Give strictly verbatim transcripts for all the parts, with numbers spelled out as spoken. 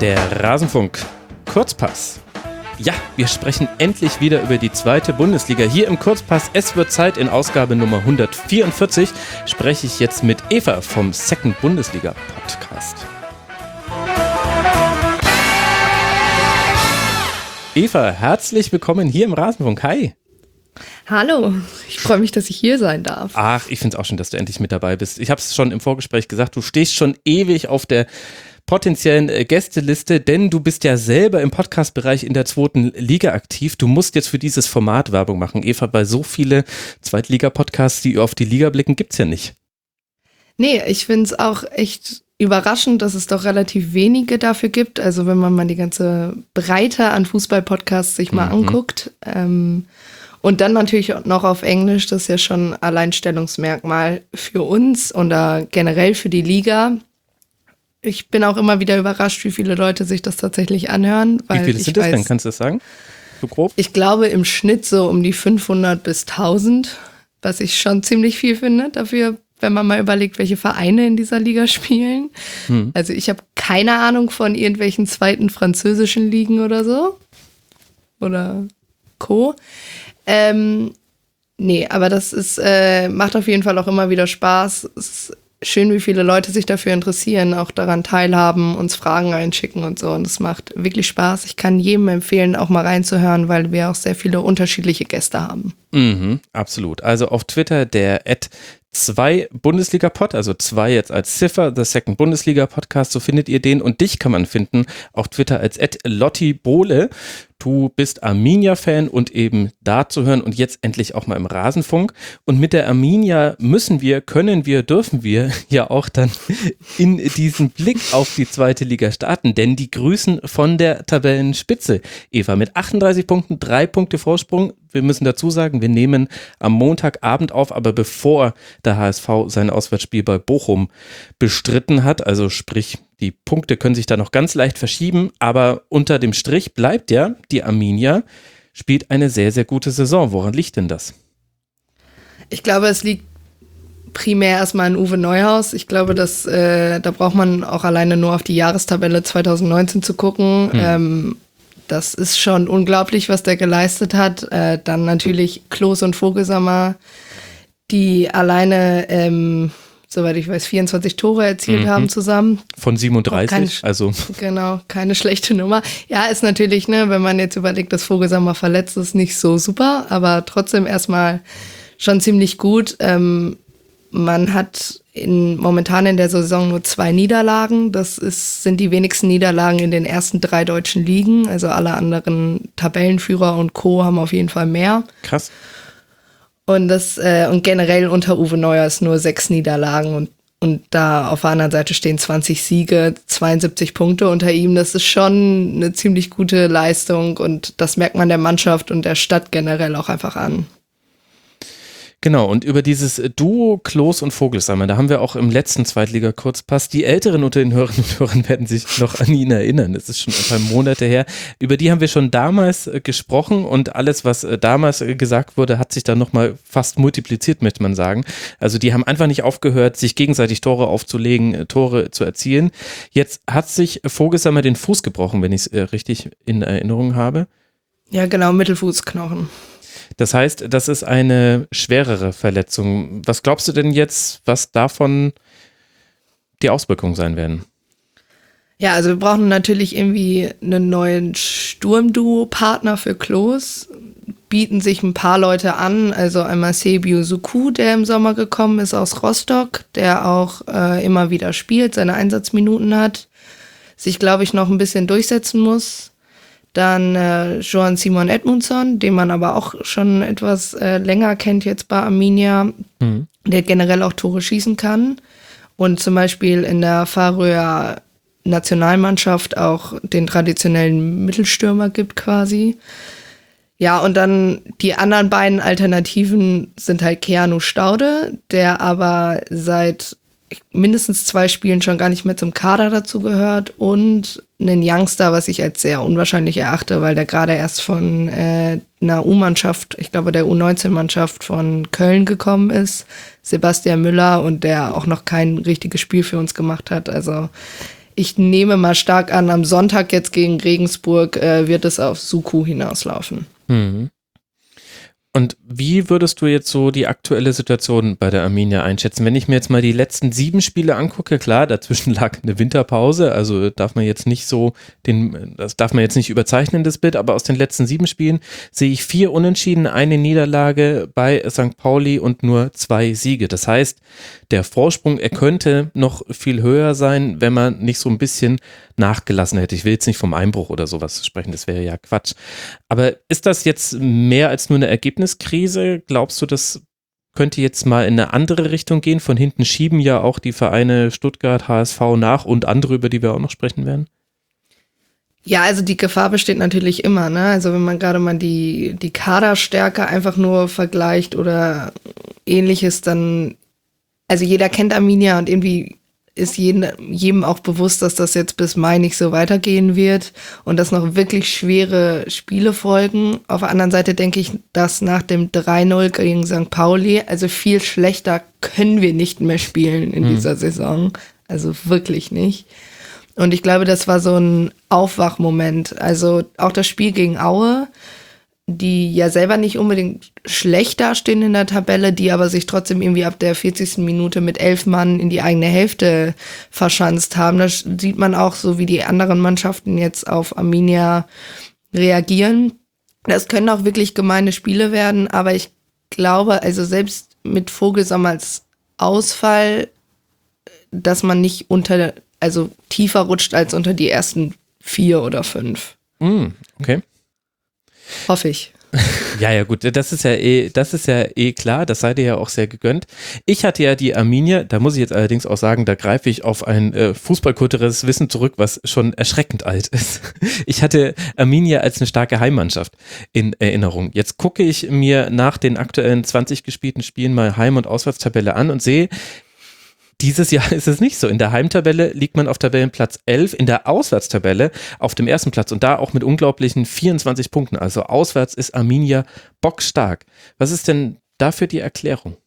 Der Rasenfunk Kurzpass. Ja, wir sprechen endlich wieder über die zweite Bundesliga. Hier im Kurzpass Es wird Zeit in Ausgabe Nummer hundertvierundvierzig spreche ich jetzt mit Eva vom Second Bundesliga Podcast. Eva, herzlich willkommen hier im Rasenfunk. Hi. Hallo, ich freue mich, dass ich hier sein darf. Ach, ich finde es auch schön, dass du endlich mit dabei bist. Ich habe es schon im Vorgespräch gesagt, du stehst schon ewig auf der potenziellen Gästeliste, denn du bist ja selber im Podcast-Bereich in der zweiten Liga aktiv. Du musst jetzt für dieses Format Werbung machen. Eva, weil so viele Zweitliga-Podcasts, die auf die Liga blicken, gibt's ja nicht. Nee, ich finde es auch echt überraschend, dass es doch relativ wenige dafür gibt. Also wenn man mal die ganze Breite an Fußball-Podcasts sich mal mhm. anguckt. Ähm, und dann natürlich noch auf Englisch, das ist ja schon ein Alleinstellungsmerkmal für uns oder generell für die Liga. Ich bin auch immer wieder überrascht, wie viele Leute sich das tatsächlich anhören. Weil wie viele sind das denn? Kannst du das sagen? So grob? Ich glaube im Schnitt so um die fünfhundert bis tausend, was ich schon ziemlich viel finde dafür, wenn man mal überlegt, welche Vereine in dieser Liga spielen. Hm. Also ich habe keine Ahnung von irgendwelchen zweiten französischen Ligen oder so. Oder Co. Ähm, nee, aber das ist äh, macht auf jeden Fall auch immer wieder Spaß. Es ist schön, wie viele Leute sich dafür interessieren, auch daran teilhaben, uns Fragen einschicken und so. Und es macht wirklich Spaß. Ich kann jedem empfehlen, auch mal reinzuhören, weil wir auch sehr viele unterschiedliche Gäste haben. Mhm, absolut. Also auf Twitter der at zwei Bundesliga-Pod, also zwei jetzt als Ziffer, The Second Bundesliga-Podcast, so findet ihr den. Und dich kann man finden auf Twitter als at Lotti Bohle. Du bist Arminia-Fan und eben da zu hören und jetzt endlich auch mal im Rasenfunk. Und mit der Arminia müssen wir, können wir, dürfen wir ja auch dann in diesen Blick auf die zweite Liga starten, denn die grüßen von der Tabellenspitze. Eva, mit achtunddreißig Punkten, drei Punkte Vorsprung. Wir müssen dazu sagen, wir nehmen am Montagabend auf, aber bevor der H S V sein Auswärtsspiel bei Bochum bestritten hat, also sprich, die Punkte können sich da noch ganz leicht verschieben, aber unter dem Strich bleibt ja, die Arminia spielt eine sehr, sehr gute Saison. Woran liegt denn das? Ich glaube, es liegt primär erstmal an Uwe Neuhaus. Ich glaube, dass äh, da braucht man auch alleine nur auf die Jahrestabelle zwanzig neunzehn zu gucken. Hm. Ähm, das ist schon unglaublich, was der geleistet hat. Äh, dann natürlich Klose und Vogelsammer, die alleine ähm, soweit ich weiß, vierundzwanzig Tore erzielt mhm. haben zusammen. Von siebenunddreißig, keine, also. Genau, keine schlechte Nummer. Ja, ist natürlich, ne, wenn man jetzt überlegt, dass Vogelsammer verletzt ist, nicht so super, aber trotzdem erstmal schon ziemlich gut. Ähm, man hat in, momentan in der Saison nur zwei Niederlagen. Das ist, sind die wenigsten Niederlagen in den ersten drei deutschen Ligen. Also alle anderen Tabellenführer und Co. haben auf jeden Fall mehr. Krass. Und das äh, und generell unter Uwe Neuhaus nur sechs Niederlagen und und da auf der anderen Seite stehen zwanzig Siege, zweiundsiebzig Punkte unter ihm. Das ist schon eine ziemlich gute Leistung und das merkt man der Mannschaft und der Stadt generell auch einfach an. Genau, und über dieses Duo Klose und Vogelsammer, da haben wir auch im letzten Zweitliga-Kurzpass, die Älteren unter den Hörerinnen und Hörern werden sich noch an ihn erinnern, das ist schon ein paar Monate her, über die haben wir schon damals gesprochen und alles, was damals gesagt wurde, hat sich dann nochmal fast multipliziert, möchte man sagen. Also die haben einfach nicht aufgehört, sich gegenseitig Tore aufzulegen, Tore zu erzielen. Jetzt hat sich Vogelsammer den Fuß gebrochen, wenn ich es richtig in Erinnerung habe. Ja, genau, Mittelfußknochen. Das heißt, das ist eine schwerere Verletzung. Was glaubst du denn jetzt, was davon die Auswirkungen sein werden? Ja, also wir brauchen natürlich irgendwie einen neuen Sturmduo-Partner für Klose. Bieten sich ein paar Leute an, also einmal Sebiu Suku, der im Sommer gekommen ist aus Rostock, der auch äh, immer wieder spielt, seine Einsatzminuten hat, sich, glaube ich, noch ein bisschen durchsetzen muss. Dann äh, Joan Simon Edmundsson, den man aber auch schon etwas äh, länger kennt jetzt bei Arminia, mhm. der generell auch Tore schießen kann und zum Beispiel in der Färöer Nationalmannschaft auch den traditionellen Mittelstürmer gibt quasi. Ja, und dann die anderen beiden Alternativen sind halt Keanu Staude, der aber seit mindestens zwei Spielen schon gar nicht mehr zum Kader dazu gehört und einen Youngster, was ich als sehr unwahrscheinlich erachte, weil der gerade erst von äh, einer U-Mannschaft, ich glaube der U neunzehn Mannschaft von Köln gekommen ist, Sebastian Müller, und der auch noch kein richtiges Spiel für uns gemacht hat. Also ich nehme mal stark an, am Sonntag jetzt gegen Regensburg äh, wird es auf Suku hinauslaufen. Mhm. Und wie würdest du jetzt so die aktuelle Situation bei der Arminia einschätzen? Wenn ich mir jetzt mal die letzten sieben Spiele angucke, klar, dazwischen lag eine Winterpause, also darf man jetzt nicht so, den, das darf man jetzt nicht überzeichnen, das Bild, aber aus den letzten sieben Spielen sehe ich vier Unentschieden, eine Niederlage bei Sankt Pauli und nur zwei Siege. Das heißt, der Vorsprung, er könnte noch viel höher sein, wenn man nicht so ein bisschen nachgelassen hätte. Ich will jetzt nicht vom Einbruch oder sowas sprechen, das wäre ja Quatsch. Aber ist das jetzt mehr als nur eine Ergebniskrise? Glaubst du, das könnte jetzt mal in eine andere Richtung gehen? Von hinten schieben ja auch die Vereine Stuttgart, H S V nach und andere, über die wir auch noch sprechen werden. Ja, also die Gefahr besteht natürlich immer, ne? Also wenn man gerade mal die, die Kaderstärke einfach nur vergleicht oder ähnliches, dann, also jeder kennt Arminia und irgendwie ist jedem, jedem auch bewusst, dass das jetzt bis Mai nicht so weitergehen wird und dass noch wirklich schwere Spiele folgen. Auf der anderen Seite denke ich, dass nach dem drei null gegen Sankt Pauli, also viel schlechter können wir nicht mehr spielen in hm. dieser Saison. Also wirklich nicht. Und ich glaube, das war so ein Aufwachmoment. Also auch das Spiel gegen Aue, die ja selber nicht unbedingt schlecht dastehen in der Tabelle, die aber sich trotzdem irgendwie ab der vierzigsten Minute mit elf Mann in die eigene Hälfte verschanzt haben. Da sieht man auch so, wie die anderen Mannschaften jetzt auf Arminia reagieren. Das können auch wirklich gemeine Spiele werden, aber ich glaube, also selbst mit Vogelsammer als Ausfall, dass man nicht unter, also tiefer rutscht als unter die ersten vier oder fünf. Mm, okay. Hoffe ich. Ja, ja, gut, das ist ja eh, das ist ja eh klar, das sei dir ja auch sehr gegönnt. Ich hatte ja die Arminia, da muss ich jetzt allerdings auch sagen, da greife ich auf ein äh, fußballkulturelles Wissen zurück, was schon erschreckend alt ist. Ich hatte Arminia als eine starke Heimmannschaft in Erinnerung. Jetzt gucke ich mir nach den aktuellen zwanzig gespielten Spielen mal Heim- und Auswärtstabelle an und sehe, dieses Jahr ist es nicht so. In der Heimtabelle liegt man auf Tabellenplatz elf, in der Auswärtstabelle auf dem ersten Platz und da auch mit unglaublichen vierundzwanzig Punkten. Also auswärts ist Arminia bockstark. Was ist denn dafür die Erklärung?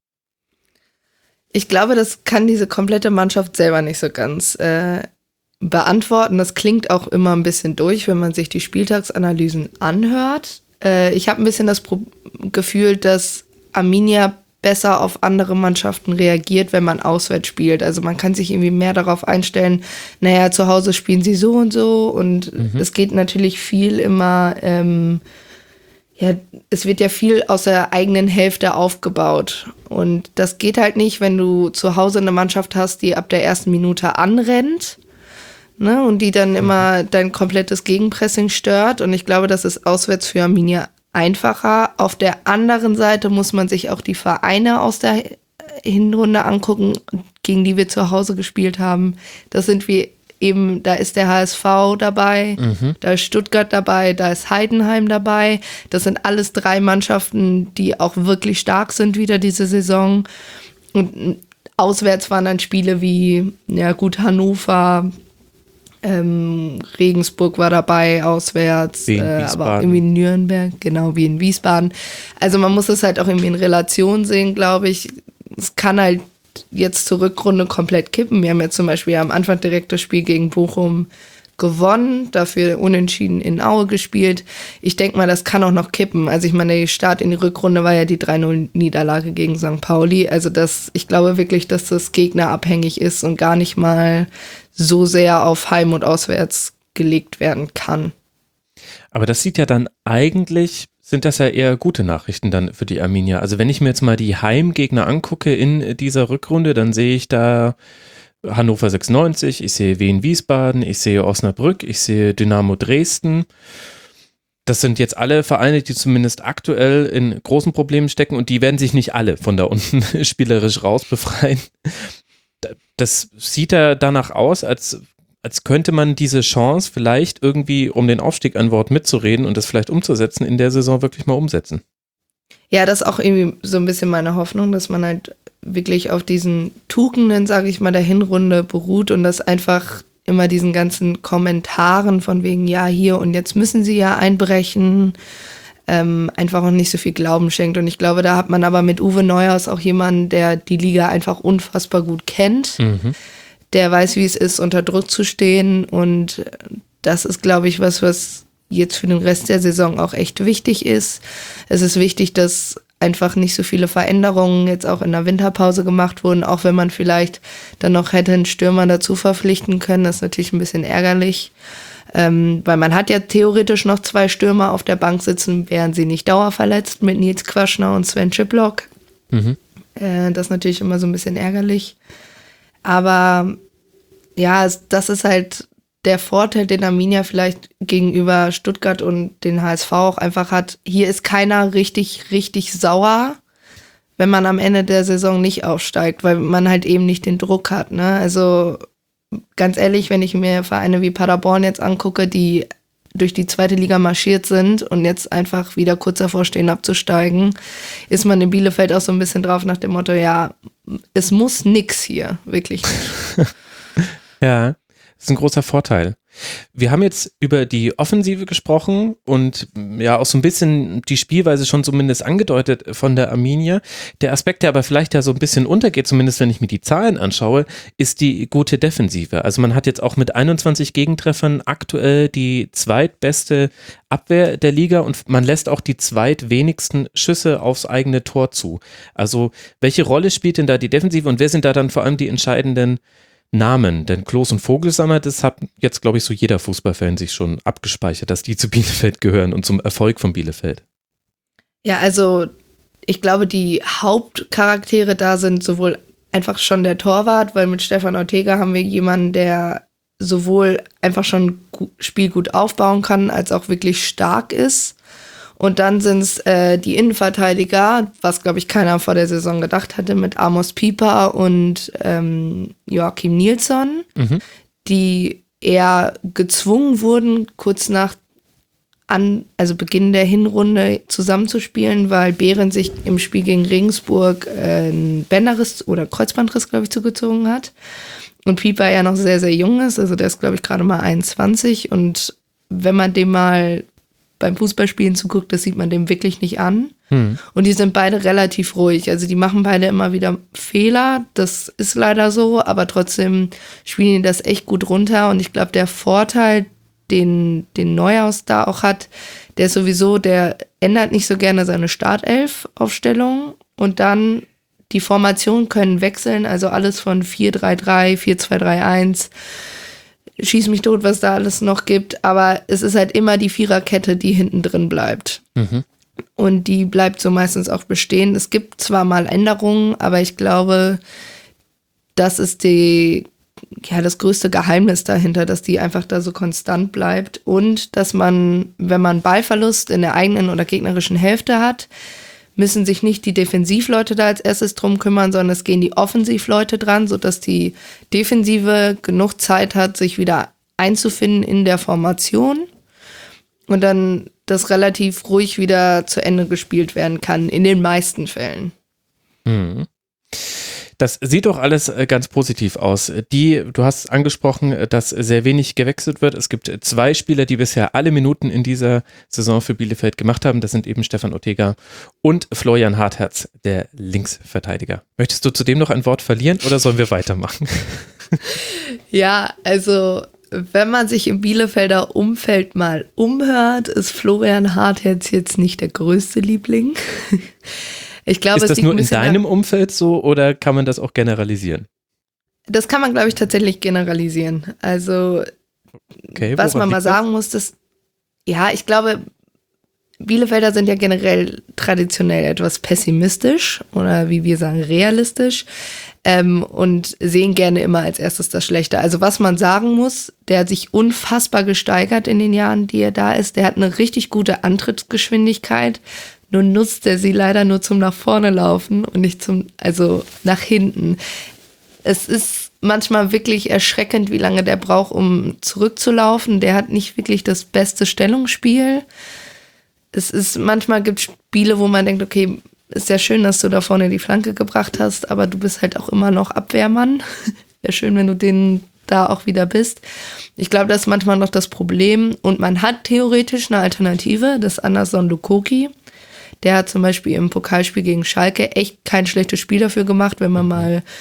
Ich glaube, das kann diese komplette Mannschaft selber nicht so ganz äh, beantworten. Das klingt auch immer ein bisschen durch, wenn man sich die Spieltagsanalysen anhört. Äh, ich habe ein bisschen das Pro- Gefühl, dass Arminia besser auf andere Mannschaften reagiert, wenn man auswärts spielt. Also man kann sich irgendwie mehr darauf einstellen, naja, zu Hause spielen sie so und so und mhm. es geht natürlich viel immer, ähm, ja, es wird ja viel aus der eigenen Hälfte aufgebaut und das geht halt nicht, wenn du zu Hause eine Mannschaft hast, die ab der ersten Minute anrennt, ne, und die dann mhm. immer dein komplettes Gegenpressing stört und ich glaube, das ist auswärts für Arminia einfacher. Auf der anderen Seite muss man sich auch die Vereine aus der Hinrunde angucken, gegen die wir zu Hause gespielt haben. Das sind wir eben, da ist der H S V dabei, mhm. da ist Stuttgart dabei, da ist Heidenheim dabei. Das sind alles drei Mannschaften, die auch wirklich stark sind wieder diese Saison. Und auswärts waren dann Spiele wie, ja gut, Hannover, Ähm, Regensburg war dabei, auswärts, äh, aber auch irgendwie Nürnberg, genau wie in Wiesbaden. Also man muss es halt auch irgendwie in Relation sehen, glaube ich. Es kann halt jetzt zur Rückrunde komplett kippen. Wir haben ja zum Beispiel am Anfang direkt das Spiel gegen Bochum gewonnen, dafür unentschieden in Aue gespielt. Ich denke mal, das kann auch noch kippen. Also ich meine, der Start in die Rückrunde war ja die drei null Niederlage gegen Sankt Pauli. Also das, ich glaube wirklich, dass das gegnerabhängig ist und gar nicht mal so sehr auf Heim- und Auswärts gelegt werden kann. Aber das sieht ja dann eigentlich, sind das ja eher gute Nachrichten dann für die Arminia. Also wenn ich mir jetzt mal die Heimgegner angucke in dieser Rückrunde, dann sehe ich da Hannover sechsundneunzig, ich sehe Wien Wiesbaden, ich sehe Osnabrück, ich sehe Dynamo Dresden. Das sind jetzt alle Vereine, die zumindest aktuell in großen Problemen stecken und die werden sich nicht alle von da unten spielerisch raus befreien. Das sieht ja danach aus, als, als könnte man diese Chance vielleicht irgendwie, um den Aufstieg an Wort mitzureden und das vielleicht umzusetzen, in der Saison wirklich mal umsetzen. Ja, das ist auch irgendwie so ein bisschen meine Hoffnung, dass man halt wirklich auf diesen Tugenden, sage ich mal, der Hinrunde beruht und das einfach immer diesen ganzen Kommentaren von wegen, ja, hier und jetzt müssen sie ja einbrechen, ähm, einfach auch nicht so viel Glauben schenkt. Und ich glaube, da hat man aber mit Uwe Neuhaus auch jemanden, der die Liga einfach unfassbar gut kennt, mhm. der weiß, wie es ist, unter Druck zu stehen. Und das ist, glaube ich, was, was jetzt für den Rest der Saison auch echt wichtig ist. Es ist wichtig, dass einfach nicht so viele Veränderungen jetzt auch in der Winterpause gemacht wurden, auch wenn man vielleicht dann noch hätte einen Stürmer dazu verpflichten können. Das ist natürlich ein bisschen ärgerlich, ähm, weil man hat ja theoretisch noch zwei Stürmer auf der Bank sitzen, wären sie nicht dauerverletzt mit Nils Quaschner und Sven Chiplock. Mhm. Äh, das ist natürlich immer so ein bisschen ärgerlich. Aber ja, es, das ist halt der Vorteil, den Arminia vielleicht gegenüber Stuttgart und den H S V auch einfach hat. Hier ist keiner richtig, richtig sauer, wenn man am Ende der Saison nicht aufsteigt, weil man halt eben nicht den Druck hat. Ne? Also ganz ehrlich, wenn ich mir Vereine wie Paderborn jetzt angucke, die durch die zweite Liga marschiert sind und jetzt einfach wieder kurz davor stehen abzusteigen, ist man in Bielefeld auch so ein bisschen drauf nach dem Motto, ja, es muss nix hier, wirklich nicht. Ja. Das ist ein großer Vorteil. Wir haben jetzt über die Offensive gesprochen und ja auch so ein bisschen die Spielweise schon zumindest angedeutet von der Arminia. Der Aspekt, der aber vielleicht ja so ein bisschen untergeht, zumindest wenn ich mir die Zahlen anschaue, ist die gute Defensive. Also man hat jetzt auch mit einundzwanzig Gegentreffern aktuell die zweitbeste Abwehr der Liga und man lässt auch die zweitwenigsten Schüsse aufs eigene Tor zu. Also welche Rolle spielt denn da die Defensive und wer sind da dann vor allem die entscheidenden Namen? Denn Klos und Vogelsammer, das hat jetzt, glaube ich, so jeder Fußballfan sich schon abgespeichert, dass die zu Bielefeld gehören und zum Erfolg von Bielefeld. Ja, also ich glaube, die Hauptcharaktere da sind sowohl einfach schon der Torwart, weil mit Stefan Ortega haben wir jemanden, der sowohl einfach schon Spiel gut aufbauen kann, als auch wirklich stark ist. Und dann sind es äh, die Innenverteidiger, was, glaube ich, keiner vor der Saison gedacht hatte, mit Amos Pieper und ähm, Joachim Nilsson, mhm. die eher gezwungen wurden, kurz nach an, also Beginn der Hinrunde zusammenzuspielen, weil Behrens sich im Spiel gegen Regensburg äh, einen Bänderriss oder Kreuzbandriss, glaube ich, zugezogen hat. Und Pieper ja noch sehr, sehr jung ist, also der ist, glaube ich, gerade mal einundzwanzig. Und wenn man dem mal beim Fußballspielen zuguckt, das sieht man dem wirklich nicht an. Hm. Und die sind beide relativ ruhig. Also die machen beide immer wieder Fehler. Das ist leider so, aber trotzdem spielen die das echt gut runter. Und ich glaube, der Vorteil, den, den Neuhaus da auch hat, der ist sowieso, der ändert nicht so gerne seine Startelf-Aufstellung. Und dann die Formationen können wechseln. Also alles von vier drei drei, vier zwei drei eins. Schieß mich tot, was da alles noch gibt, aber es ist halt immer die Viererkette, die hinten drin bleibt. Mhm. Und die bleibt so meistens auch bestehen. Es gibt zwar mal Änderungen, aber ich glaube, das ist die, ja, das größte Geheimnis dahinter, dass die einfach da so konstant bleibt und dass man, wenn man Ballverlust in der eigenen oder gegnerischen Hälfte hat, müssen sich nicht die Defensivleute da als erstes drum kümmern, sondern es gehen die Offensivleute dran, sodass die Defensive genug Zeit hat, sich wieder einzufinden in der Formation und dann das relativ ruhig wieder zu Ende gespielt werden kann, in den meisten Fällen. Mhm. Das sieht doch alles ganz positiv aus. Die, du hast angesprochen, dass sehr wenig gewechselt wird. Es gibt zwei Spieler, die bisher alle Minuten in dieser Saison für Bielefeld gemacht haben. Das sind eben Stefan Ortega und Florian Hartherz, der Linksverteidiger. Möchtest du zudem noch ein Wort verlieren oder sollen wir weitermachen? Ja, also wenn man sich im Bielefelder Umfeld mal umhört, ist Florian Hartherz jetzt nicht der größte Liebling. Ich glaube, ist das nur in deinem Umfeld so oder kann man das auch generalisieren? Das kann man, glaube ich, tatsächlich generalisieren. Also, okay, was man mal sagen muss, dass, ja, ich glaube, Bielefelder sind ja generell traditionell etwas pessimistisch oder wie wir sagen, realistisch ähm, und sehen gerne immer als erstes das Schlechte. Also was man sagen muss, der hat sich unfassbar gesteigert in den Jahren, die er da ist. Der hat eine richtig gute Antrittsgeschwindigkeit. Nur nutzt er sie leider nur zum nach vorne laufen und nicht zum, also nach hinten. Es ist manchmal wirklich erschreckend, wie lange der braucht, um zurückzulaufen. Der hat nicht wirklich das beste Stellungsspiel. Es ist, manchmal gibt es Spiele, wo man denkt, okay, ist ja schön, dass du da vorne die Flanke gebracht hast, aber du bist halt auch immer noch Abwehrmann. Wäre schön, wenn du den da auch wieder bist. Ich glaube, das ist manchmal noch das Problem. Und man hat theoretisch eine Alternative, das ist Anderson Lukoki. Der hat zum Beispiel im Pokalspiel gegen Schalke echt kein schlechtes Spiel dafür gemacht, wenn man mal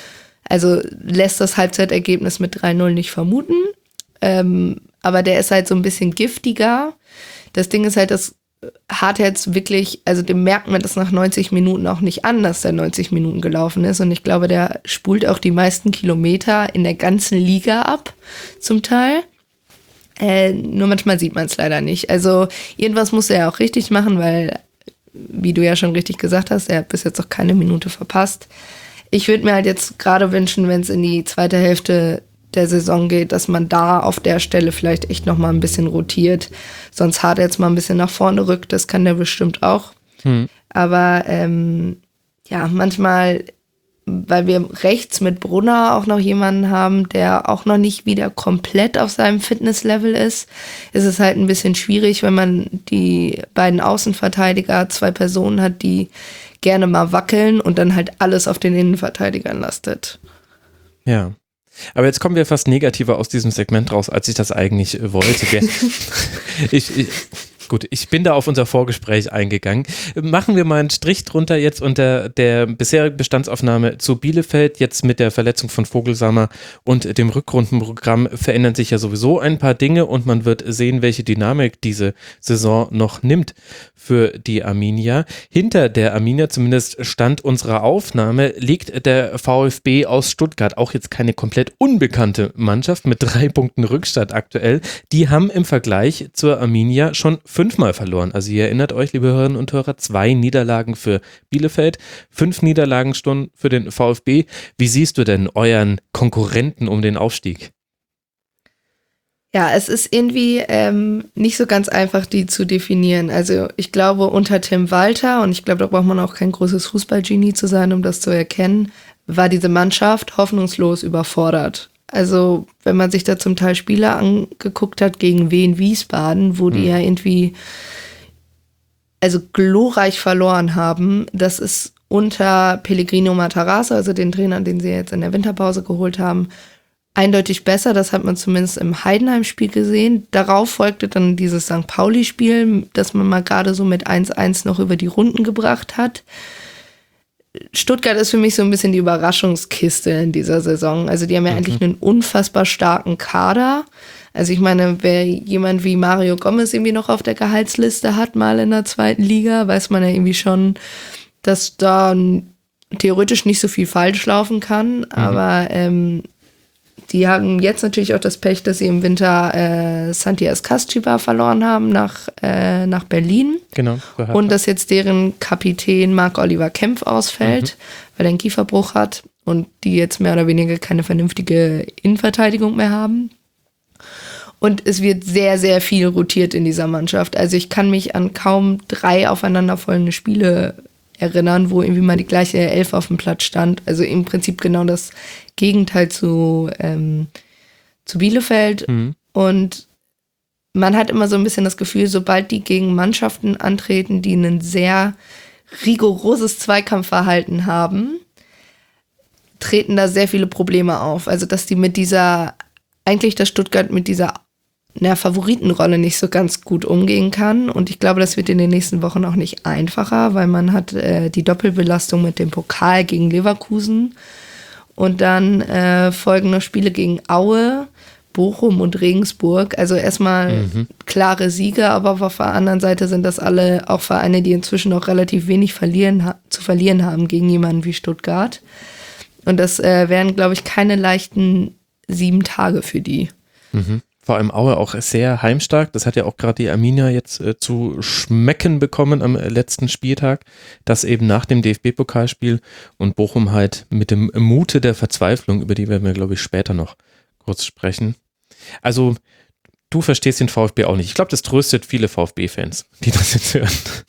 Also lässt das Halbzeitergebnis mit drei null nicht vermuten. Ähm, aber der ist halt so ein bisschen giftiger. Das Ding ist halt, dass Hartherz wirklich, also dem merkt man das nach neunzig Minuten auch nicht an, dass der neunzig Minuten gelaufen ist. Und ich glaube, der spult auch die meisten Kilometer in der ganzen Liga ab, zum Teil. Äh, nur manchmal sieht man es leider nicht. Also irgendwas muss er ja auch richtig machen, weil, wie du ja schon richtig gesagt hast, er hat bis jetzt auch keine Minute verpasst. Ich würde mir halt jetzt gerade wünschen, wenn es in die zweite Hälfte der Saison geht, dass man da auf der Stelle vielleicht echt noch mal ein bisschen rotiert. Sonst hart jetzt mal ein bisschen nach vorne rückt, das kann der bestimmt auch. Hm. Aber ähm, ja, manchmal, weil wir rechts mit Brunner auch noch jemanden haben, der auch noch nicht wieder komplett auf seinem Fitnesslevel ist, ist es halt ein bisschen schwierig, wenn man die beiden Außenverteidiger, zwei Personen hat, die gerne mal wackeln und dann halt alles auf den Innenverteidigern lastet. Ja. Aber jetzt kommen wir fast negativer aus diesem Segment raus, als ich das eigentlich wollte. ich, ich, gut, ich bin da auf unser Vorgespräch eingegangen. Machen wir mal einen Strich drunter jetzt unter der bisherigen Bestandsaufnahme zu Bielefeld. Jetzt mit der Verletzung von Vogelsammer und dem Rückrundenprogramm verändern sich ja sowieso ein paar Dinge und man wird sehen, welche Dynamik diese Saison noch nimmt für die Arminia. Hinter der Arminia, zumindest Stand unserer Aufnahme, liegt der VfB aus Stuttgart. Auch jetzt keine komplett unbekannte Mannschaft mit drei Punkten Rückstand aktuell. Die haben im Vergleich zur Arminia schon fünfmal verloren. Also ihr erinnert euch, liebe Hörerinnen und Hörer, zwei Niederlagen für Bielefeld, fünf Niederlagen schon für den VfB. Wie siehst du denn euren Konkurrenten um den Aufstieg? Ja, es ist irgendwie ähm, nicht so ganz einfach, die zu definieren. Also ich glaube, unter Tim Walter, und ich glaube, da braucht man auch kein großes Fußballgenie zu sein, um das zu erkennen, war diese Mannschaft hoffnungslos überfordert. Also wenn man sich da zum Teil Spiele angeguckt hat gegen Wien Wiesbaden, wo die mhm. ja irgendwie also glorreich verloren haben, das ist unter Pellegrino Matarazzo, also den Trainer, den sie jetzt in der Winterpause geholt haben, eindeutig besser. Das hat man zumindest im Heidenheim-Spiel gesehen. Darauf folgte dann dieses Sankt Pauli-Spiel, das man mal gerade so mit eins eins noch über die Runden gebracht hat. Stuttgart ist für mich so ein bisschen die Überraschungskiste in dieser Saison. Also die haben ja mhm. eigentlich einen unfassbar starken Kader. Also ich meine, wer jemand wie Mario Gomez irgendwie noch auf der Gehaltsliste hat, mal in der zweiten Liga, weiß man ja irgendwie schon, dass da theoretisch nicht so viel falsch laufen kann. Mhm. Aber ähm, die haben jetzt natürlich auch das Pech, dass sie im Winter äh, Santi Ascasciba verloren haben nach, äh, nach Berlin. Genau. Und dass jetzt deren Kapitän Marc-Oliver Kempf ausfällt, mhm. weil er einen Kieferbruch hat und die jetzt mehr oder weniger keine vernünftige Innenverteidigung mehr haben. Und es wird sehr, sehr viel rotiert in dieser Mannschaft. Also ich kann mich an kaum drei aufeinanderfolgende Spiele erinnern, wo irgendwie mal die gleiche Elf auf dem Platz stand. Also im Prinzip genau das Gegenteil zu, ähm, zu Bielefeld. Mhm. Und man hat immer so ein bisschen das Gefühl, sobald die gegen Mannschaften antreten, die ein sehr rigoroses Zweikampfverhalten haben, treten da sehr viele Probleme auf. Also dass die mit dieser, eigentlich dass Stuttgart mit dieser einer Favoritenrolle nicht so ganz gut umgehen kann. Und ich glaube, das wird in den nächsten Wochen auch nicht einfacher, weil man hat äh, die Doppelbelastung mit dem Pokal gegen Leverkusen. Und dann äh, folgen noch Spiele gegen Aue, Bochum und Regensburg. Also erstmal mhm. klare Siege, aber auf der anderen Seite sind das alle auch Vereine, die inzwischen auch relativ wenig verlieren, ha- zu verlieren haben gegen jemanden wie Stuttgart. Und das äh, wären, glaube ich, keine leichten sieben Tage für die. Mhm. Vor allem Aue auch sehr heimstark. Das hat ja auch gerade die Arminia jetzt äh, zu schmecken bekommen am äh, letzten Spieltag. Das eben nach dem D F B-Pokalspiel und Bochum halt mit dem Mute der Verzweiflung, über die werden wir, glaube ich, später noch kurz sprechen. Also du verstehst den VfB auch nicht. Ich glaube, das tröstet viele VfB-Fans, die das jetzt hören.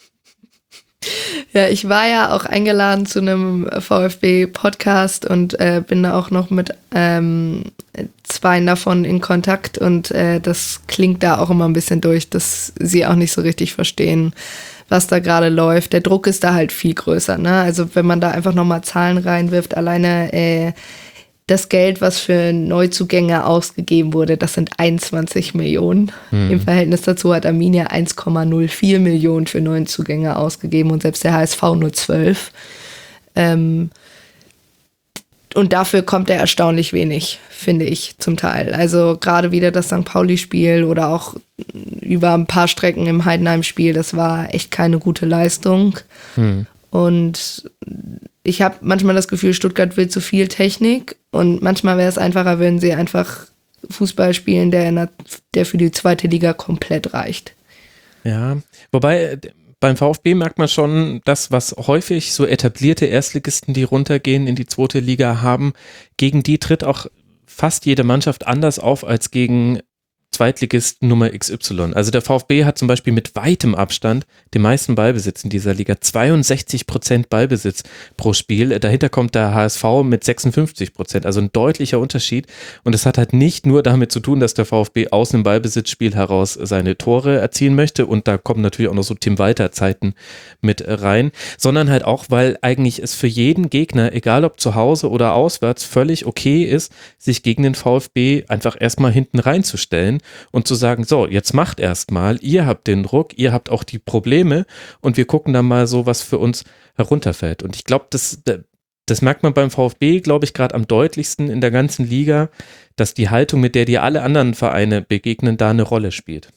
Ja, ich war ja auch eingeladen zu einem VfB-Podcast und äh, bin da auch noch mit ähm, zwei davon in Kontakt und äh, das klingt da auch immer ein bisschen durch, dass sie auch nicht so richtig verstehen, was da gerade läuft. Der Druck ist da halt viel größer, ne? Also wenn man da einfach nochmal Zahlen reinwirft, alleine äh, das Geld, was für Neuzugänge ausgegeben wurde, das sind einundzwanzig Millionen. Mhm. Im Verhältnis dazu hat Arminia eins Komma null vier Millionen für Neuzugänge ausgegeben und selbst der H S V nur zwölf. Ähm, Und dafür kommt er erstaunlich wenig, finde ich zum Teil. Also gerade wieder das Sankt Pauli-Spiel oder auch über ein paar Strecken im Heidenheim-Spiel, das war echt keine gute Leistung. Hm. Und ich habe manchmal das Gefühl, Stuttgart will zu viel Technik und manchmal wäre es einfacher, wenn sie einfach Fußball spielen, der, in der, der für die zweite Liga komplett reicht. Ja, wobei beim VfB merkt man schon, das, was häufig so etablierte Erstligisten, die runtergehen in die zweite Liga haben, gegen die tritt auch fast jede Mannschaft anders auf als gegen Zweitligisten Nummer X Y. Also der VfB hat zum Beispiel mit weitem Abstand den meisten Ballbesitz in dieser Liga. zweiundsechzig Prozent Ballbesitz pro Spiel. Dahinter kommt der H S V mit sechsundfünfzig Prozent. Also ein deutlicher Unterschied. Und es hat halt nicht nur damit zu tun, dass der VfB aus dem Ballbesitzspiel heraus seine Tore erzielen möchte. Und da kommen natürlich auch noch so Tim Walter-Zeiten mit rein. Sondern halt auch, weil eigentlich es für jeden Gegner, egal ob zu Hause oder auswärts, völlig okay ist, sich gegen den VfB einfach erstmal hinten reinzustellen. Und zu sagen, so, jetzt macht erstmal, ihr habt den Druck, ihr habt auch die Probleme und wir gucken dann mal so, was für uns herunterfällt. Und ich glaube, das, das merkt man beim VfB, glaube ich, gerade am deutlichsten in der ganzen Liga, dass die Haltung, mit der dir alle anderen Vereine begegnen, da eine Rolle spielt.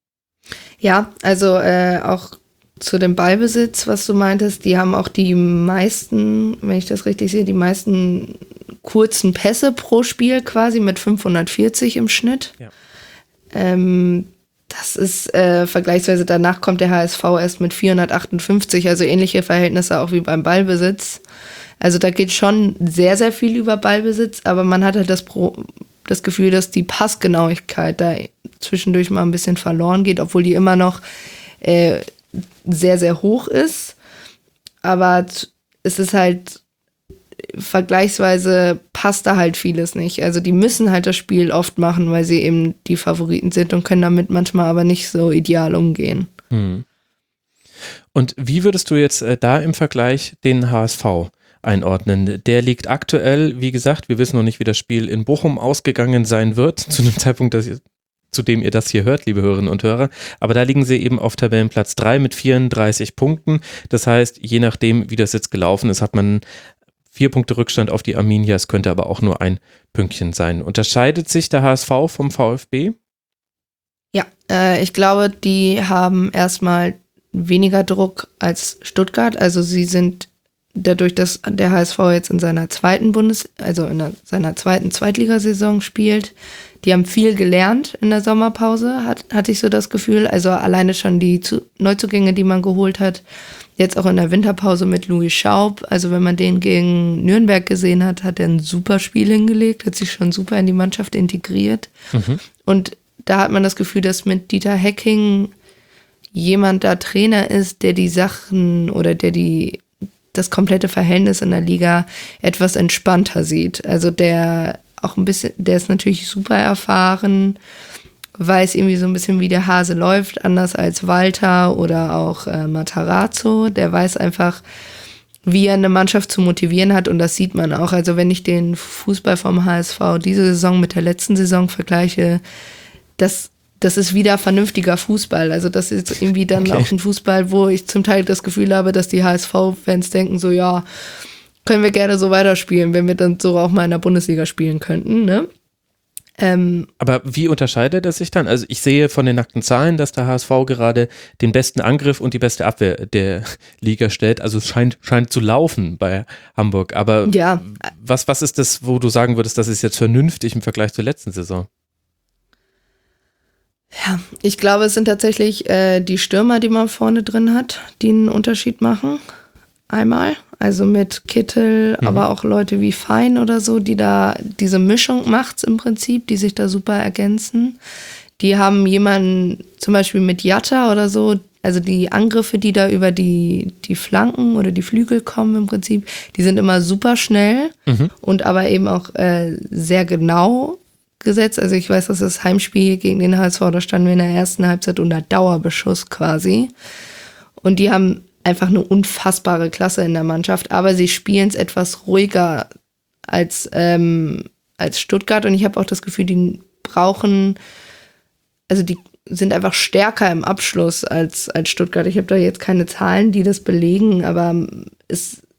Ja, also äh, auch zu dem Ballbesitz, was du meintest, die haben auch die meisten, wenn ich das richtig sehe, die meisten kurzen Pässe pro Spiel quasi mit fünfhundertvierzig im Schnitt. Ja. Ähm, das ist äh, vergleichsweise, danach kommt der H S V erst mit vierhundertachtundfünfzig, also ähnliche Verhältnisse auch wie beim Ballbesitz. Also da geht schon sehr, sehr viel über Ballbesitz, aber man hat halt das, Pro- das Gefühl, dass die Passgenauigkeit da zwischendurch mal ein bisschen verloren geht, obwohl die immer noch äh, sehr, sehr hoch ist. Aber es ist halt vergleichsweise passt da halt vieles nicht. Also die müssen halt das Spiel oft machen, weil sie eben die Favoriten sind und können damit manchmal aber nicht so ideal umgehen. Hm. Und wie würdest du jetzt äh, da im Vergleich den H S V einordnen? Der liegt aktuell, wie gesagt, wir wissen noch nicht, wie das Spiel in Bochum ausgegangen sein wird, zu dem Zeitpunkt, dass ihr, zu dem ihr das hier hört, liebe Hörerinnen und Hörer. Aber da liegen sie eben auf Tabellenplatz drei mit vierunddreißig Punkten. Das heißt, je nachdem, wie das jetzt gelaufen ist, hat man vier Punkte Rückstand auf die Arminia, es könnte aber auch nur ein Pünktchen sein. Unterscheidet sich der H S V vom VfB? Ja, äh, ich glaube, die haben erstmal weniger Druck als Stuttgart. Also sie sind dadurch, dass der H S V jetzt in seiner zweiten Bundes-, also in der, seiner zweiten Zweitligasaison spielt, die haben viel gelernt in der Sommerpause, hat, hatte ich so das Gefühl. Also alleine schon die zu, Neuzugänge, die man geholt hat, jetzt auch in der Winterpause mit Louis Schaub. Also wenn man den gegen Nürnberg gesehen hat, hat er ein super Spiel hingelegt, hat sich schon super in die Mannschaft integriert. Mhm. Und da hat man das Gefühl, dass mit Dieter Hecking jemand da Trainer ist, der die Sachen oder der die das komplette Verhältnis in der Liga etwas entspannter sieht. Also der auch ein bisschen, der ist natürlich super erfahren, weiß irgendwie so ein bisschen, wie der Hase läuft, anders als Walter oder auch äh, Matarazzo. Der weiß einfach, wie er eine Mannschaft zu motivieren hat und das sieht man auch. Also wenn ich den Fußball vom H S V diese Saison mit der letzten Saison vergleiche, das, das ist wieder vernünftiger Fußball. Also das ist irgendwie dann okay. Auch ein Fußball, wo ich zum Teil das Gefühl habe, dass die H S V-Fans denken so, ja, können wir gerne so weiterspielen, wenn wir dann so auch mal in der Bundesliga spielen könnten, ne? Ähm, Aber wie unterscheidet er sich dann? Also ich sehe von den nackten Zahlen, dass der H S V gerade den besten Angriff und die beste Abwehr der Liga stellt. Also es scheint, scheint zu laufen bei Hamburg. Aber ja. was, was ist das, wo du sagen würdest, das ist jetzt vernünftig im Vergleich zur letzten Saison? Ja, ich glaube, es sind tatsächlich äh, die Stürmer, die man vorne drin hat, die einen Unterschied machen. Einmal, also mit Kittel, mhm. aber auch Leute wie Fein oder so, die da, diese Mischung macht's im Prinzip, die sich da super ergänzen. Die haben jemanden, zum Beispiel mit Jatta oder so, also die Angriffe, die da über die, die Flanken oder die Flügel kommen im Prinzip, die sind immer super schnell mhm. und aber eben auch äh, sehr genau gesetzt. Also ich weiß, dass das Heimspiel gegen den H S V, da standen wir in der ersten Halbzeit unter Dauerbeschuss quasi. Und die haben einfach eine unfassbare Klasse in der Mannschaft, aber sie spielen es etwas ruhiger als, ähm, als Stuttgart und ich habe auch das Gefühl, die brauchen, also die sind einfach stärker im Abschluss als, als Stuttgart. Ich habe da jetzt keine Zahlen, die das belegen, aber es,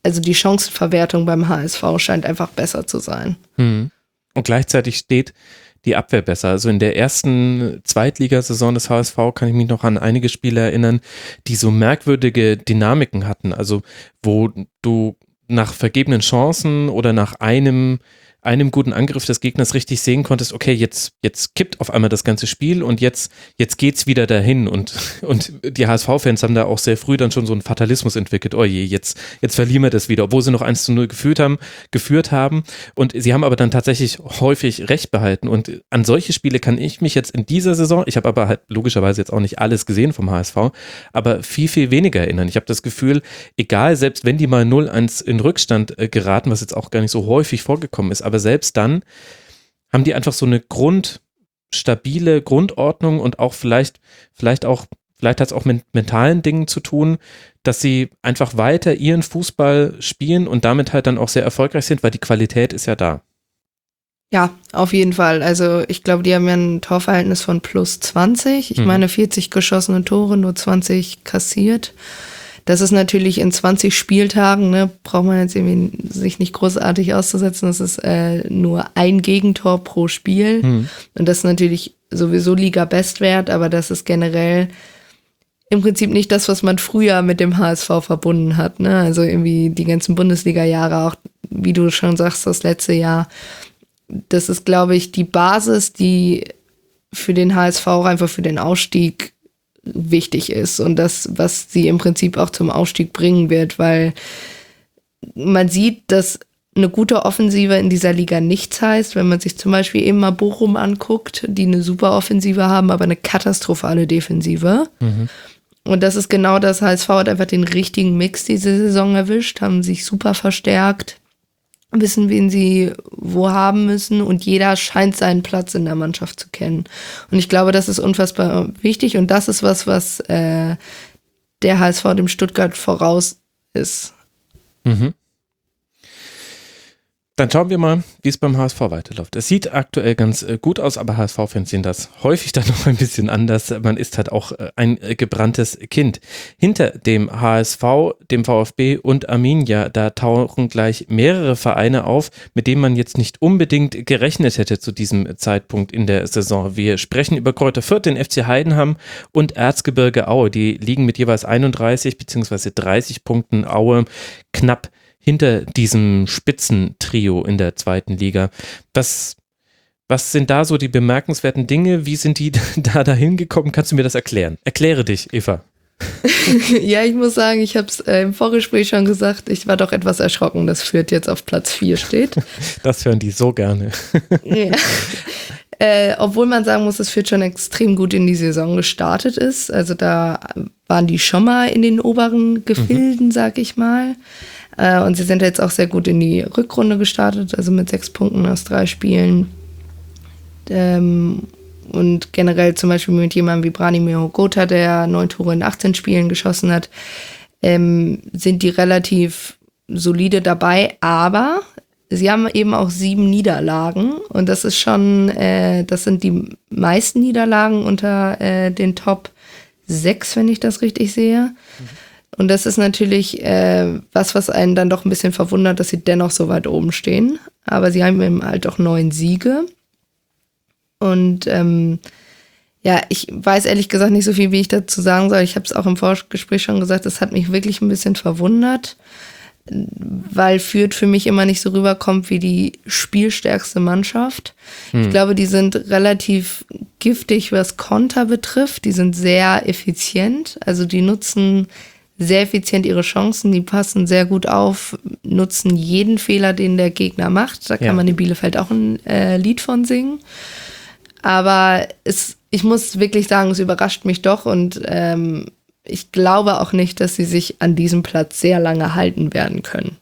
also die Chancenverwertung beim H S V scheint einfach besser zu sein. Mhm. Und gleichzeitig steht die Abwehr besser. Also in der ersten Zweitligasaison des H S V kann ich mich noch an einige Spiele erinnern, die so merkwürdige Dynamiken hatten. Also wo du nach vergebenen Chancen oder nach einem einem guten Angriff des Gegners richtig sehen konntest, okay, jetzt, jetzt kippt auf einmal das ganze Spiel und jetzt, jetzt geht's wieder dahin und, und die H S V-Fans haben da auch sehr früh dann schon so einen Fatalismus entwickelt, oh je, jetzt, jetzt verlieren wir das wieder, obwohl sie noch eins zu null geführt haben, geführt haben und sie haben aber dann tatsächlich häufig Recht behalten und an solche Spiele kann ich mich jetzt in dieser Saison, ich habe aber halt logischerweise jetzt auch nicht alles gesehen vom H S V, aber viel, viel weniger erinnern. Ich habe das Gefühl, egal, selbst wenn die mal null eins in Rückstand äh, geraten, was jetzt auch gar nicht so häufig vorgekommen ist, aber selbst dann haben die einfach so eine grundstabile Grundordnung und auch vielleicht, vielleicht auch, vielleicht hat es auch mit mentalen Dingen zu tun, dass sie einfach weiter ihren Fußball spielen und damit halt dann auch sehr erfolgreich sind, weil die Qualität ist ja da. Ja, auf jeden Fall. Also ich glaube, die haben ja ein Torverhältnis von plus zwanzig. Ich mhm. meine vierzig geschossene Tore, nur zwanzig kassiert. Das ist natürlich in zwanzig Spieltagen, ne, braucht man jetzt irgendwie sich nicht großartig auszusetzen. Das ist äh, nur ein Gegentor pro Spiel. Mhm. Und das ist natürlich sowieso Liga-Bestwert, aber das ist generell im Prinzip nicht das, was man früher mit dem H S V verbunden hat. Ne? Also irgendwie die ganzen Bundesliga-Jahre, auch wie du schon sagst, das letzte Jahr. Das ist, glaube ich, die Basis, die für den H S V auch einfach für den Aufstieg wichtig ist und das, was sie im Prinzip auch zum Aufstieg bringen wird, weil man sieht, dass eine gute Offensive in dieser Liga nichts heißt, wenn man sich zum Beispiel eben mal Bochum anguckt, die eine super Offensive haben, aber eine katastrophale Defensive. Mhm. Und das ist genau das, H S V hat einfach den richtigen Mix diese Saison erwischt, haben sich super verstärkt, wissen, wen sie wo haben müssen und jeder scheint seinen Platz in der Mannschaft zu kennen. Und ich glaube, das ist unfassbar wichtig und das ist was, was äh, der H S V dem Stuttgart voraus ist. Mhm. Dann schauen wir mal, wie es beim H S V weiterläuft. Es sieht aktuell ganz äh, gut aus, aber H S V-Fans sehen das häufig dann noch ein bisschen anders. Man ist halt auch äh, ein äh, gebranntes Kind. Hinter dem H S V, dem VfB und Arminia, da tauchen gleich mehrere Vereine auf, mit denen man jetzt nicht unbedingt gerechnet hätte zu diesem Zeitpunkt in der Saison. Wir sprechen über Greuther Fürth, den F C Heidenheim und Erzgebirge Aue. Die liegen mit jeweils einunddreißig bzw. dreißig Punkten. Aue knapp hinter diesem Spitzentrio in der zweiten Liga. Was, was sind da so die bemerkenswerten Dinge? Wie sind die da dahin gekommen? Kannst du mir das erklären? Erkläre dich, Eva. Ja, ich muss sagen, ich habe es äh, im Vorgespräch schon gesagt, ich war doch etwas erschrocken, dass Fürth jetzt auf Platz vier steht. Das hören die so gerne. Ja. Äh, obwohl man sagen muss, dass Fürth schon extrem gut in die Saison gestartet ist. Also da waren die schon mal in den oberen Gefilden, mhm. sag ich mal. Äh, und sie sind jetzt auch sehr gut in die Rückrunde gestartet, also mit sechs Punkten aus drei Spielen. Ähm, und generell zum Beispiel mit jemandem wie Branimir Hogota, der neun Tore in achtzehn Spielen geschossen hat, ähm, sind die relativ solide dabei. Aber sie haben eben auch sieben Niederlagen und das ist schon, äh, das sind die meisten Niederlagen unter äh, den Top sechs, wenn ich das richtig sehe. Mhm. Und das ist natürlich äh, was, was einen dann doch ein bisschen verwundert, dass sie dennoch so weit oben stehen. Aber sie haben eben halt auch neun Siege. Und ähm, ja, ich weiß ehrlich gesagt nicht so viel, wie ich dazu sagen soll. Ich habe es auch im Vorgespräch schon gesagt, das hat mich wirklich ein bisschen verwundert, weil Fürth für mich immer nicht so rüberkommt wie die spielstärkste Mannschaft. Hm. Ich glaube, die sind relativ giftig, was Konter betrifft. Die sind sehr effizient. Also die nutzen sehr effizient ihre Chancen, die passen sehr gut auf, nutzen jeden Fehler, den der Gegner macht. Da kann ja. man in Bielefeld auch ein äh, Lied von singen. Aber es, ich muss wirklich sagen, es überrascht mich doch und ähm, ich glaube auch nicht, dass sie sich an diesem Platz sehr lange halten werden können.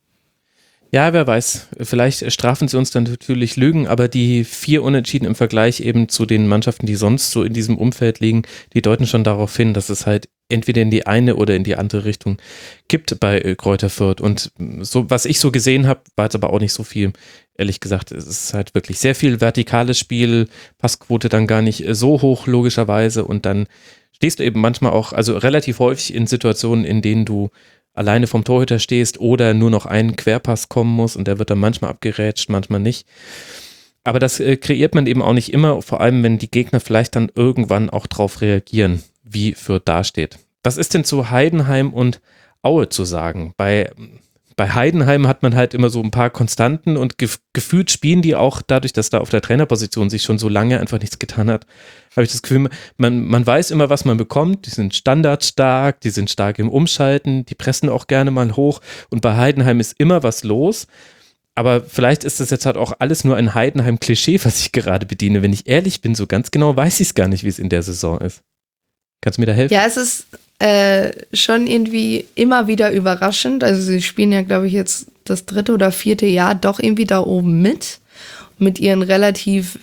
Ja, wer weiß. Vielleicht strafen sie uns dann natürlich Lügen, aber die vier Unentschieden im Vergleich eben zu den Mannschaften, die sonst so in diesem Umfeld liegen, die deuten schon darauf hin, dass es halt entweder in die eine oder in die andere Richtung gibt bei Greuther Fürth. Und so, was ich so gesehen habe, war jetzt aber auch nicht so viel. Ehrlich gesagt, es ist halt wirklich sehr viel vertikales Spiel, Passquote dann gar nicht so hoch, logischerweise. Und dann stehst du eben manchmal auch, also relativ häufig in Situationen, in denen du alleine vom Torhüter stehst oder nur noch ein Querpass kommen muss und der wird dann manchmal abgerätscht, manchmal nicht. Aber das äh, kreiert man eben auch nicht immer, vor allem wenn die Gegner vielleicht dann irgendwann auch drauf reagieren, wie Fürth dasteht. Was ist denn zu Heidenheim und Aue zu sagen? Bei, bei Heidenheim hat man halt immer so ein paar Konstanten und gef- gefühlt spielen die auch dadurch, dass da auf der Trainerposition sich schon so lange einfach nichts getan hat, habe ich das Gefühl, man, man weiß immer, was man bekommt. Die sind standardstark, die sind stark im Umschalten, die pressen auch gerne mal hoch und bei Heidenheim ist immer was los. Aber vielleicht ist das jetzt halt auch alles nur ein Heidenheim-Klischee, was ich gerade bediene. Wenn ich ehrlich bin, so ganz genau weiß ich es gar nicht, wie es in der Saison ist. Kannst du mir da helfen? Ja, es ist äh, schon irgendwie immer wieder überraschend. Also sie spielen ja, glaube ich, jetzt das dritte oder vierte Jahr doch irgendwie da oben mit. Mit ihren relativ,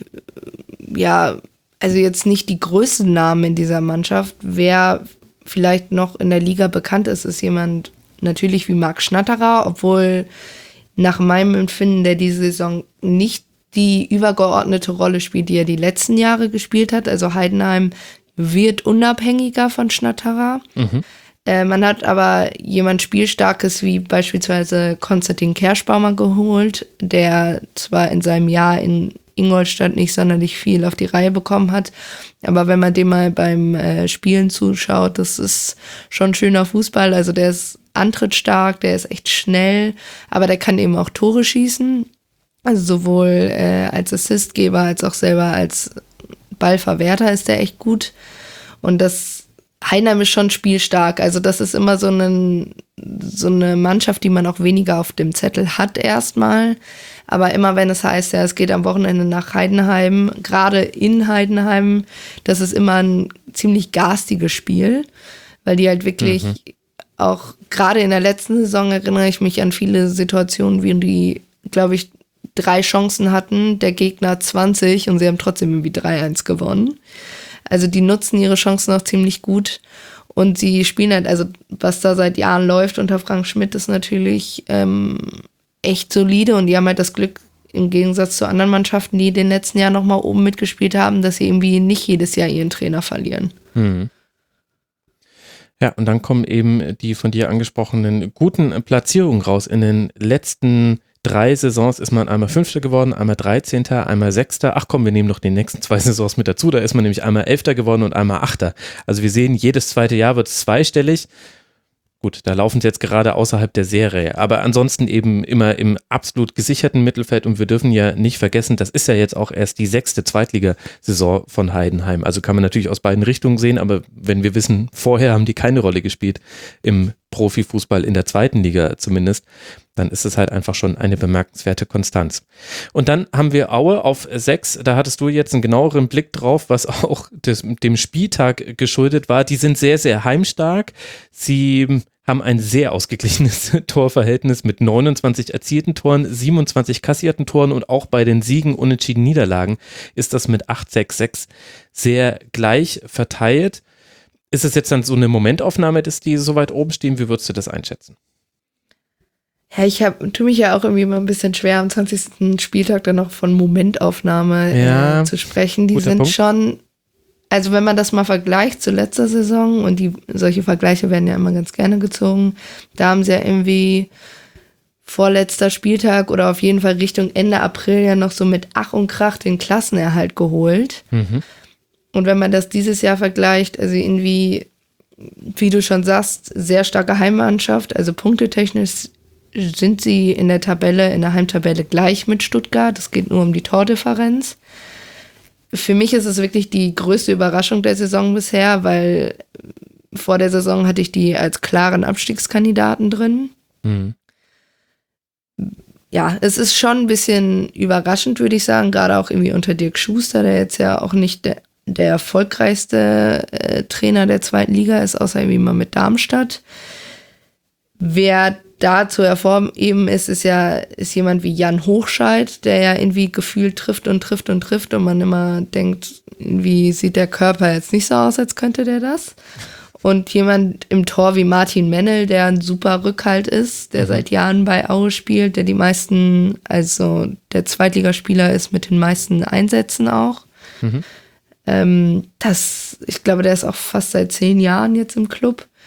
ja, also jetzt nicht die größten Namen in dieser Mannschaft. Wer vielleicht noch in der Liga bekannt ist, ist jemand natürlich wie Marc Schnatterer, obwohl nach meinem Empfinden, der diese Saison nicht die übergeordnete Rolle spielt, die er die letzten Jahre gespielt hat. Also Heidenheim wird unabhängiger von Schnatterer. Mhm. Äh, man hat aber jemand Spielstarkes wie beispielsweise Konstantin Kerschbaumer geholt, der zwar in seinem Jahr in Ingolstadt nicht sonderlich viel auf die Reihe bekommen hat, aber wenn man dem mal beim äh, Spielen zuschaut, das ist schon schöner Fußball. Also der ist antrittstark, der ist echt schnell, aber der kann eben auch Tore schießen. Also sowohl äh, als Assistgeber als auch selber als Ballverwerter ist der echt gut. Und das Heidenheim ist schon spielstark. Also das ist immer so, einen, so eine Mannschaft, die man auch weniger auf dem Zettel hat erstmal. Aber immer wenn es heißt, ja, es geht am Wochenende nach Heidenheim, gerade in Heidenheim, das ist immer ein ziemlich garstiges Spiel, weil die halt wirklich mhm. auch, gerade in der letzten Saison erinnere ich mich an viele Situationen, wie die, glaube ich, drei Chancen hatten, der Gegner zwanzig und sie haben trotzdem irgendwie drei eins gewonnen. Also die nutzen ihre Chancen auch ziemlich gut und sie spielen halt, also was da seit Jahren läuft unter Frank Schmidt ist natürlich ähm, echt solide und die haben halt das Glück, im Gegensatz zu anderen Mannschaften, die in den letzten Jahren nochmal oben mitgespielt haben, dass sie irgendwie nicht jedes Jahr ihren Trainer verlieren. Hm. Ja, und dann kommen eben die von dir angesprochenen guten Platzierungen raus. In den letzten drei Saisons ist man einmal Fünfter geworden, einmal Dreizehnter, einmal Sechster. Ach komm, wir nehmen noch die nächsten zwei Saisons mit dazu. Da ist man nämlich einmal Elfter geworden und einmal Achter. Also wir sehen, jedes zweite Jahr wird es zweistellig. Gut, da laufen sie jetzt gerade außerhalb der Serie, aber ansonsten eben immer im absolut gesicherten Mittelfeld und wir dürfen ja nicht vergessen, das ist ja jetzt auch erst die sechste Zweitligasaison von Heidenheim. Also kann man natürlich aus beiden Richtungen sehen, aber wenn wir wissen, vorher haben die keine Rolle gespielt im Profifußball in der zweiten Liga zumindest, dann ist es halt einfach schon eine bemerkenswerte Konstanz. Und dann haben wir Aue auf sechs, da hattest du jetzt einen genaueren Blick drauf, was auch des, dem Spieltag geschuldet war. Die sind sehr, sehr heimstark. Sie haben ein sehr ausgeglichenes Torverhältnis mit neunundzwanzig erzielten Toren, siebenundzwanzig kassierten Toren und auch bei den Siegen, Unentschieden, Niederlagen ist das mit acht sechs sechs sehr gleich verteilt. Ist es jetzt dann so eine Momentaufnahme, dass die so weit oben stehen? Wie würdest du das einschätzen? Ja, ich hab, tue mich ja auch irgendwie immer ein bisschen schwer, am zwanzigsten Spieltag dann noch von Momentaufnahme ja, äh, zu sprechen. Die sind Punkt. Schon, also wenn man das mal vergleicht zu letzter Saison, und die solche Vergleiche werden ja immer ganz gerne gezogen, da haben sie ja irgendwie vorletzter Spieltag oder auf jeden Fall Richtung Ende April ja noch so mit Ach und Krach den Klassenerhalt geholt. Mhm. Und wenn man das dieses Jahr vergleicht, also irgendwie, wie du schon sagst, sehr starke Heimmannschaft, also punktetechnisch sind sie in der Tabelle, in der Heimtabelle gleich mit Stuttgart. Es geht nur um die Tordifferenz. Für mich ist es wirklich die größte Überraschung der Saison bisher, weil vor der Saison hatte ich die als klaren Abstiegskandidaten drin. Mhm. Ja, es ist schon ein bisschen überraschend, würde ich sagen, gerade auch irgendwie unter Dirk Schuster, der jetzt ja auch nicht der, der erfolgreichste äh, Trainer der zweiten Liga ist, außer irgendwie mal mit Darmstadt. Wer da zu hervorheben ist, ist ja ist jemand wie Jan Hochscheid, der ja irgendwie gefühlt trifft und trifft und trifft und man immer denkt, irgendwie sieht der Körper jetzt nicht so aus, als könnte der das. Und jemand im Tor wie Martin Mennel, der ein super Rückhalt ist, der mhm. seit Jahren bei Aue spielt, der die meisten, also der Zweitligaspieler ist mit den meisten Einsätzen auch. Mhm. Ähm, das, ich glaube, der ist auch fast seit zehn Jahren jetzt im Club.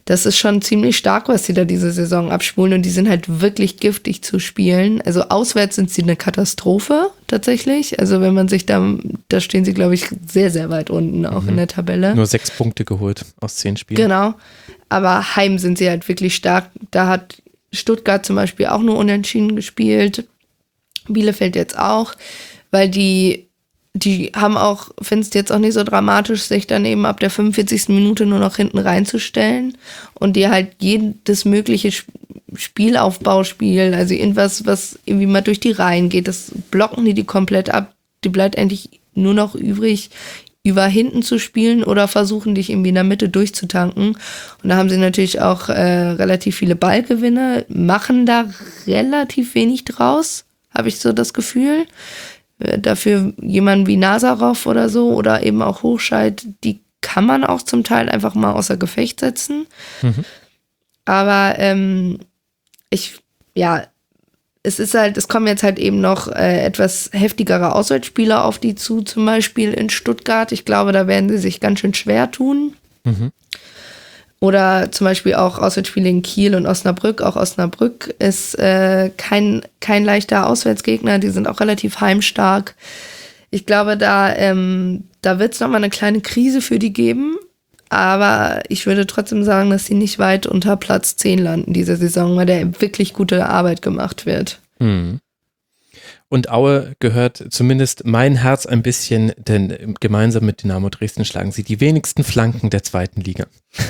das ist schon ziemlich stark, was sie da diese Saison abspulen und die sind halt wirklich giftig zu spielen. Also auswärts sind sie eine Katastrophe tatsächlich. Also wenn man sich da, da stehen sie, glaube ich, sehr, sehr weit unten auch mhm. in der Tabelle. Nur sechs Punkte geholt aus zehn Spielen. Genau, aber heim sind sie halt wirklich stark. Da hat Stuttgart zum Beispiel auch nur unentschieden gespielt, Bielefeld jetzt auch, weil die Die haben auch, findest jetzt auch nicht so dramatisch, sich dann eben ab der fünfundvierzigsten Minute nur noch hinten reinzustellen und dir halt jedes mögliche Spielaufbauspiel, also irgendwas, was irgendwie mal durch die Reihen geht, das blocken die die komplett ab. Die bleibt eigentlich nur noch übrig, über hinten zu spielen oder versuchen, dich irgendwie in der Mitte durchzutanken. Und da haben sie natürlich auch äh, relativ viele Ballgewinne, machen da relativ wenig draus, habe ich so das Gefühl. Dafür jemanden wie Nazarov oder so oder eben auch Hochscheid, die kann man auch zum Teil einfach mal außer Gefecht setzen. Mhm. Aber ähm, ich, ja, es ist halt, es kommen jetzt halt eben noch äh, etwas heftigere Auswärtsspieler auf die zu, zum Beispiel in Stuttgart. Ich glaube, da werden sie sich ganz schön schwer tun. Mhm. Oder zum Beispiel auch Auswärtsspiele in Kiel und Osnabrück. Auch Osnabrück ist äh, kein, kein leichter Auswärtsgegner. Die sind auch relativ heimstark. Ich glaube, da, ähm, da wird es nochmal eine kleine Krise für die geben. Aber ich würde trotzdem sagen, dass sie nicht weit unter Platz zehn landen diese Saison, weil der wirklich gute Arbeit gemacht wird. Hm. Und Aue gehört zumindest mein Herz ein bisschen, denn gemeinsam mit Dynamo Dresden schlagen sie die wenigsten Flanken der zweiten Liga.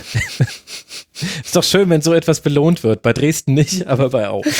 Ist doch schön, wenn so etwas belohnt wird. Bei Dresden nicht, aber bei Aue.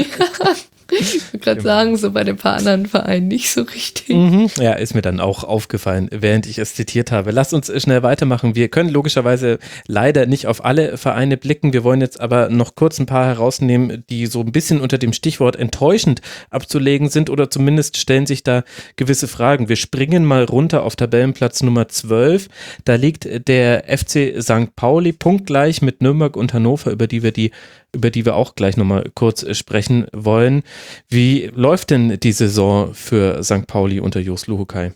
Ich würde gerade sagen, so bei den paar anderen Vereinen nicht so richtig. Mhm. Ja, ist mir dann auch aufgefallen, während ich es zitiert habe. Lasst uns schnell weitermachen. Wir können logischerweise leider nicht auf alle Vereine blicken. Wir wollen jetzt aber noch kurz ein paar herausnehmen, die so ein bisschen unter dem Stichwort enttäuschend abzulegen sind oder zumindest stellen sich da gewisse Fragen. Wir springen mal runter auf Tabellenplatz Nummer zwölf. Da liegt der F C Sankt Pauli punktgleich mit Nürnberg und Hannover, über die wir die über die wir auch gleich nochmal kurz sprechen wollen. Wie läuft denn die Saison für Sankt Pauli unter Jos Luhukay?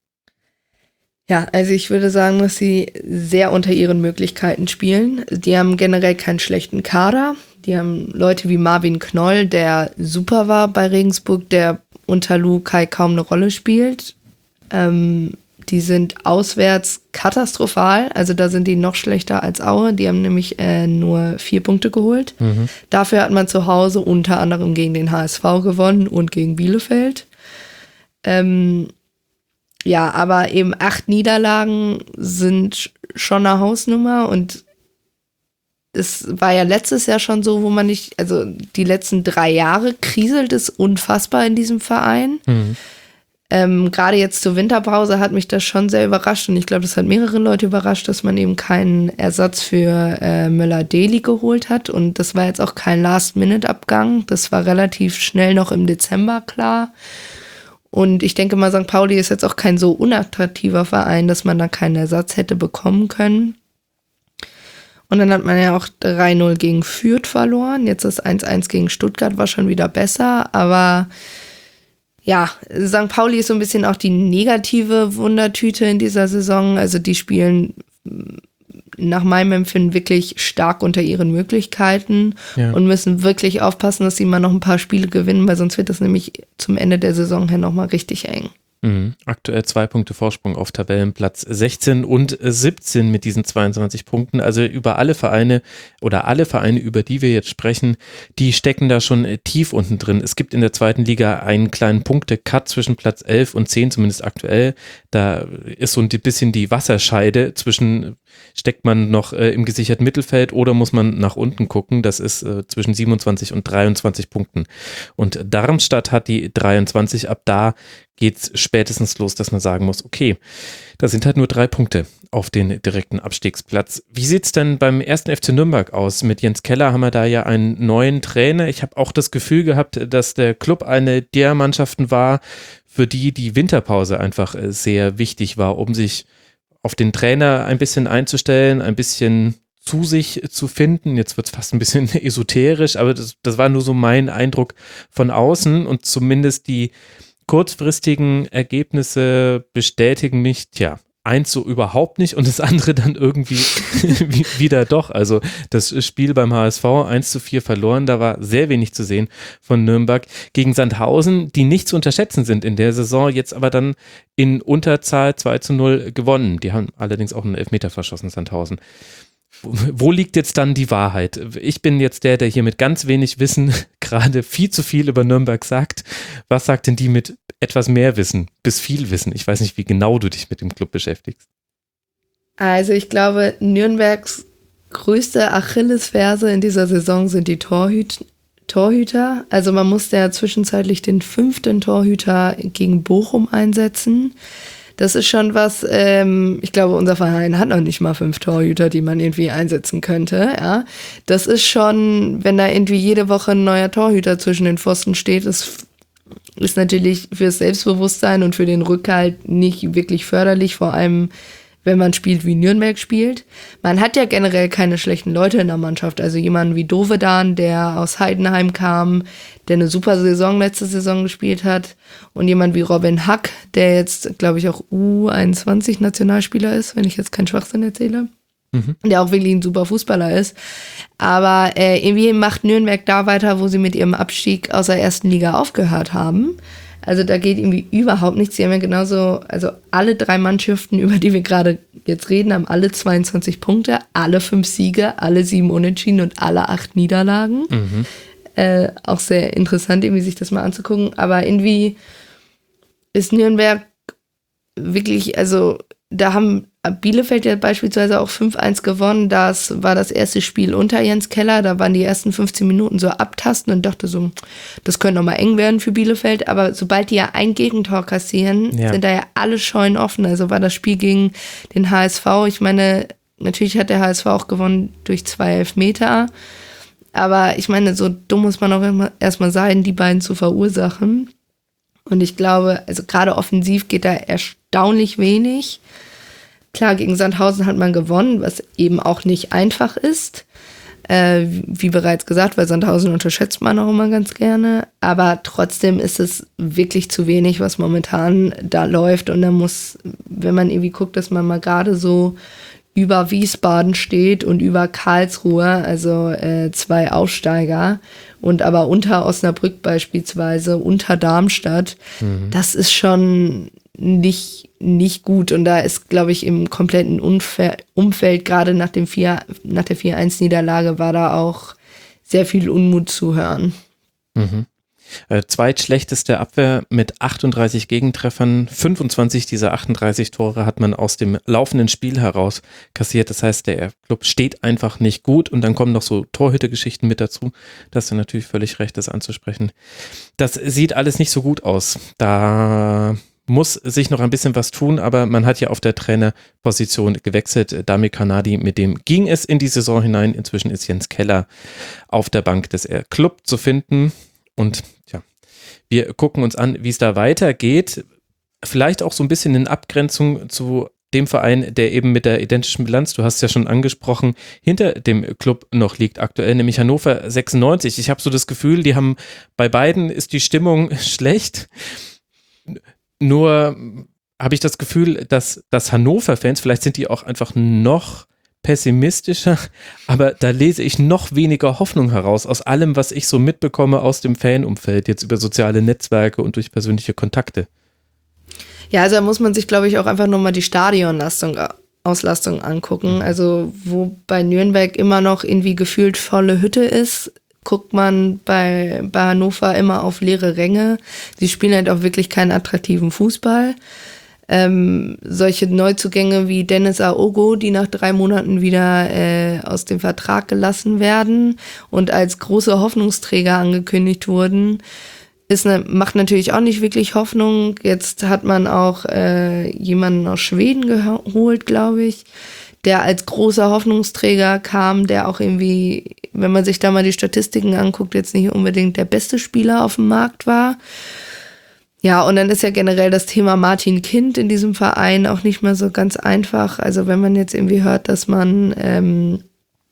Ja, also ich würde sagen, dass sie sehr unter ihren Möglichkeiten spielen. Die haben generell keinen schlechten Kader. Die haben Leute wie Marvin Knoll, der super war bei Regensburg, der unter Luhukay kaum eine Rolle spielt. Ähm, die sind auswärts katastrophal, also da sind die noch schlechter als Aue. Die haben nämlich äh, nur vier Punkte geholt. Mhm. Dafür hat man zu Hause unter anderem gegen den H S V gewonnen und gegen Bielefeld. Ähm, ja, aber eben acht Niederlagen sind schon eine Hausnummer und es war ja letztes Jahr schon so, wo man nicht, also die letzten drei Jahre kriselt es unfassbar in diesem Verein. Mhm. Ähm, gerade jetzt zur Winterpause hat mich das schon sehr überrascht und ich glaube, das hat mehrere Leute überrascht, dass man eben keinen Ersatz für äh, Möller-Deli geholt hat und das war jetzt auch kein Last-Minute-Abgang, das war relativ schnell noch im Dezember klar und ich denke mal, Sankt Pauli ist jetzt auch kein so unattraktiver Verein, dass man da keinen Ersatz hätte bekommen können. Und dann hat man ja auch drei null gegen Fürth verloren, jetzt das eins eins gegen Stuttgart war schon wieder besser, aber ja, Sankt Pauli ist so ein bisschen auch die negative Wundertüte in dieser Saison. Also die spielen nach meinem Empfinden wirklich stark unter ihren Möglichkeiten ja. und müssen wirklich aufpassen, dass sie mal noch ein paar Spiele gewinnen, weil sonst wird das nämlich zum Ende der Saison her nochmal richtig eng. Mhm. Aktuell zwei Punkte Vorsprung auf Tabellenplatz sechzehn und siebzehn mit diesen zweiundzwanzig Punkten. Also über alle Vereine oder alle Vereine, über die wir jetzt sprechen, die stecken da schon tief unten drin. Es gibt in der zweiten Liga einen kleinen Punkte-Cut zwischen Platz elf und zehn, zumindest aktuell. Da ist so ein bisschen die Wasserscheide zwischen, steckt man noch äh, im gesicherten Mittelfeld oder muss man nach unten gucken. Das ist äh, zwischen siebenundzwanzig und dreiundzwanzig Punkten. Und Darmstadt hat die dreiundzwanzig, ab da geht's spätestens los, dass man sagen muss, okay, da sind halt nur drei Punkte auf den direkten Abstiegsplatz. Wie sieht's denn beim ersten F C Nürnberg aus? Mit Jens Keller haben wir da ja einen neuen Trainer. Ich habe auch das Gefühl gehabt, dass der Club eine der Mannschaften war, für die die Winterpause einfach sehr wichtig war, um sich auf den Trainer ein bisschen einzustellen, ein bisschen zu sich zu finden. Jetzt wird es fast ein bisschen esoterisch, aber das, das war nur so mein Eindruck von außen und zumindest die kurzfristigen Ergebnisse bestätigen mich, tja, eins so überhaupt nicht und das andere dann irgendwie wieder doch. Also das Spiel beim H S V eins zu vier verloren, da war sehr wenig zu sehen von Nürnberg gegen Sandhausen, die nicht zu unterschätzen sind in der Saison, jetzt aber dann in Unterzahl zwei zu null gewonnen. Die haben allerdings auch einen Elfmeter verschossen, Sandhausen. Wo liegt jetzt dann die Wahrheit? Ich bin jetzt der, der hier mit ganz wenig Wissen gerade viel zu viel über Nürnberg sagt. Was sagt denn die mit etwas mehr Wissen, bis viel Wissen? Ich weiß nicht, wie genau du dich mit dem Club beschäftigst. Also ich glaube, Nürnbergs größte Achillesferse in dieser Saison sind die Torhüt- Torhüter. Also man musste ja zwischenzeitlich den fünften Torhüter gegen Bochum einsetzen. Das ist schon was, ähm, ich glaube, unser Verein hat noch nicht mal fünf Torhüter, die man irgendwie einsetzen könnte, ja. Das ist schon, wenn da irgendwie jede Woche ein neuer Torhüter zwischen den Pfosten steht, ist, ist natürlich fürs Selbstbewusstsein und für den Rückhalt nicht wirklich förderlich, vor allem, wenn man spielt, wie Nürnberg spielt. Man hat ja generell keine schlechten Leute in der Mannschaft, also jemanden wie Dovedan, der aus Heidenheim kam, der eine super Saison letzte Saison gespielt hat, und jemand wie Robin Hack, der jetzt, glaube ich, auch U einundzwanzig Nationalspieler ist, wenn ich jetzt keinen Schwachsinn erzähle, mhm. der auch wirklich ein super Fußballer ist. Aber äh, irgendwie macht Nürnberg da weiter, wo sie mit ihrem Abstieg aus der ersten Liga aufgehört haben. Also da geht irgendwie überhaupt nichts. Sie haben ja genauso, also alle drei Mannschaften, über die wir gerade jetzt reden, haben alle zweiundzwanzig Punkte, alle fünf Siege, alle sieben Unentschieden und alle acht Niederlagen. Mhm. Äh, auch sehr interessant, irgendwie sich das mal anzugucken. Aber irgendwie ist Nürnberg wirklich, also da haben Bielefeld ja beispielsweise auch fünf eins gewonnen. Das war das erste Spiel unter Jens Keller. Da waren die ersten fünfzehn Minuten so abtasten und dachte so, das könnte nochmal eng werden für Bielefeld. Aber sobald die ja ein Gegentor kassieren, ja. sind da ja alle Scheunen offen. Also war das Spiel gegen den H S V. Ich meine, natürlich hat der H S V auch gewonnen durch zwei Elfmeter. Aber ich meine, so dumm muss man auch erstmal sein, die beiden zu verursachen. Und ich glaube, also gerade offensiv geht da erstaunlich wenig. Klar, gegen Sandhausen hat man gewonnen, was eben auch nicht einfach ist. Äh, wie bereits gesagt, weil Sandhausen unterschätzt man auch immer ganz gerne. Aber trotzdem ist es wirklich zu wenig, was momentan da läuft. Und da muss, wenn man irgendwie guckt, dass man mal gerade so über Wiesbaden steht und über Karlsruhe, also äh, zwei Aufsteiger, und aber unter Osnabrück beispielsweise, unter Darmstadt, mhm. das ist schon nicht, nicht gut. Und da ist, glaube ich, im kompletten Umfe- Umfeld, gerade nach dem vier, nach der vier eins Niederlage, war da auch sehr viel Unmut zu hören. Mhm. Äh, zweitschlechteste Abwehr mit achtunddreißig Gegentreffern. fünfundzwanzig dieser achtunddreißig Tore hat man aus dem laufenden Spiel heraus kassiert. Das heißt, der Club steht einfach nicht gut, und dann kommen noch so Torhüter-Geschichten mit dazu. Da hast du natürlich völlig recht, das anzusprechen. Das sieht alles nicht so gut aus. Da muss sich noch ein bisschen was tun, aber man hat ja auf der Trainerposition gewechselt. Dami Kanadi, mit dem ging es in die Saison hinein. Inzwischen ist Jens Keller auf der Bank des Club zu finden. Und ja, wir gucken uns an, wie es da weitergeht. Vielleicht auch so ein bisschen in Abgrenzung zu dem Verein, der eben mit der identischen Bilanz, du hast es ja schon angesprochen, hinter dem Club noch liegt aktuell, nämlich Hannover sechsundneunzig. Ich habe so das Gefühl, die haben, bei beiden ist die Stimmung schlecht. Nur habe ich das Gefühl, dass, dass Hannover-Fans, vielleicht sind die auch einfach noch pessimistischer, aber da lese ich noch weniger Hoffnung heraus aus allem, was ich so mitbekomme aus dem Fanumfeld, jetzt über soziale Netzwerke und durch persönliche Kontakte. Ja, also da muss man sich, glaube ich, auch einfach nochmal die Stadionlastung, Auslastung angucken. Also wo bei Nürnberg immer noch irgendwie gefühlt volle Hütte ist, guckt man bei, bei Hannover immer auf leere Ränge. Sie spielen halt auch wirklich keinen attraktiven Fußball. Ähm, solche Neuzugänge wie Dennis Aogo, die nach drei Monaten wieder äh, aus dem Vertrag gelassen werden und als große Hoffnungsträger angekündigt wurden, ist ne, macht natürlich auch nicht wirklich Hoffnung. Jetzt hat man auch äh, jemanden aus Schweden geholt, glaube ich, der als großer Hoffnungsträger kam, der auch irgendwie, wenn man sich da mal die Statistiken anguckt, jetzt nicht unbedingt der beste Spieler auf dem Markt war. Ja, und dann ist ja generell das Thema Martin Kind in diesem Verein auch nicht mehr so ganz einfach. Also wenn man jetzt irgendwie hört, dass man ähm,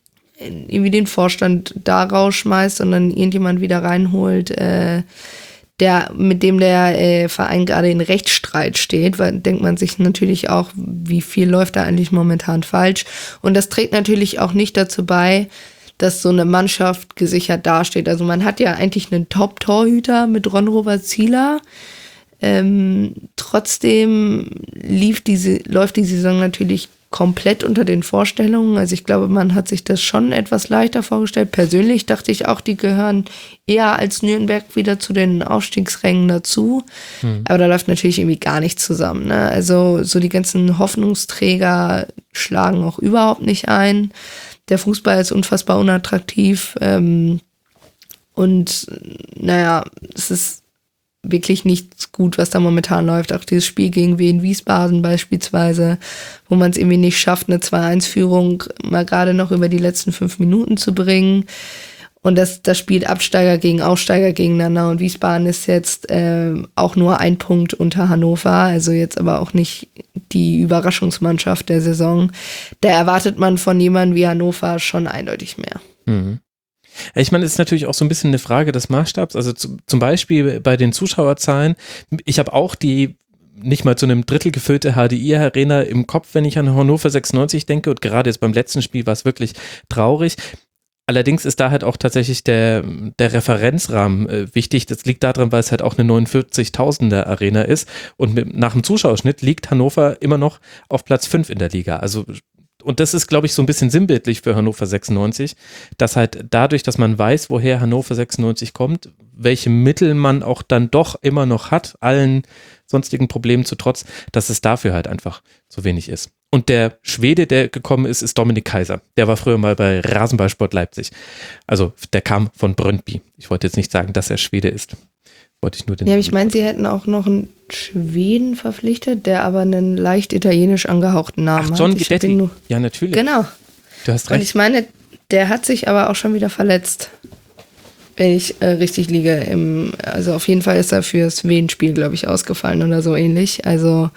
irgendwie den Vorstand da rausschmeißt und dann irgendjemand wieder reinholt, äh, der, mit dem der äh, Verein gerade in Rechtsstreit steht, weil denkt man sich natürlich auch, wie viel läuft da eigentlich momentan falsch. Und das trägt natürlich auch nicht dazu bei, dass so eine Mannschaft gesichert dasteht. Also man hat ja eigentlich einen Top-Torhüter mit Ron-Robert Zieler. Ähm, trotzdem lief diese, läuft die Saison natürlich komplett unter den Vorstellungen. Also ich glaube, man hat sich das schon etwas leichter vorgestellt. Persönlich dachte ich auch, die gehören eher als Nürnberg wieder zu den Aufstiegsrängen dazu. Hm. Aber da läuft natürlich irgendwie gar nichts zusammen. Ne? Also so die ganzen Hoffnungsträger schlagen auch überhaupt nicht ein. Der Fußball ist unfassbar unattraktiv. Ähm, und naja, es ist wirklich nichts gut, was da momentan läuft. Auch dieses Spiel gegen Wien Wiesbaden beispielsweise, wo man es irgendwie nicht schafft, eine zwei eins Führung mal gerade noch über die letzten fünf Minuten zu bringen. Und das, das spielt Absteiger gegen Aufsteiger gegeneinander. Und Wiesbaden ist jetzt äh, auch nur ein Punkt unter Hannover, also jetzt aber auch nicht die Überraschungsmannschaft der Saison. Da erwartet man von jemandem wie Hannover schon eindeutig mehr. Mhm. Ich meine, es ist natürlich auch so ein bisschen eine Frage des Maßstabs. Also zu, zum Beispiel bei den Zuschauerzahlen. Ich habe auch die nicht mal zu einem Drittel gefüllte H D I-Arena im Kopf, wenn ich an Hannover sechsundneunzig denke. Und gerade jetzt beim letzten Spiel war es wirklich traurig. Allerdings ist da halt auch tatsächlich der, der Referenzrahmen äh, wichtig. Das liegt daran, weil es halt auch eine neunundvierzigtausender Arena ist. Und mit, nach dem Zuschauerschnitt liegt Hannover immer noch auf Platz fünf in der Liga. Also und das ist, glaube ich, so ein bisschen sinnbildlich für Hannover sechsundneunzig, dass halt dadurch, dass man weiß, woher Hannover sechsundneunzig kommt, welche Mittel man auch dann doch immer noch hat, allen sonstigen Problemen zu trotz, dass es dafür halt einfach so wenig ist. Und der Schwede, der gekommen ist, ist Dominik Kaiser. Der war früher mal bei Rasenballsport Leipzig. Also der kam von Brøndby. Ich wollte jetzt nicht sagen, dass er Schwede ist. Wollte ich nur den ja, ich meine, sie hätten auch noch einen Schweden verpflichtet, der aber einen leicht italienisch angehauchten Namen Ach, John hat. Guidetti. Nur, ja, natürlich. Genau. Du hast recht. Und ich meine, der hat sich aber auch schon wieder verletzt. Wenn ich äh, richtig liege. Im, also auf jeden Fall ist er fürs Wien-Spiel, glaube ich, ausgefallen oder so ähnlich. Also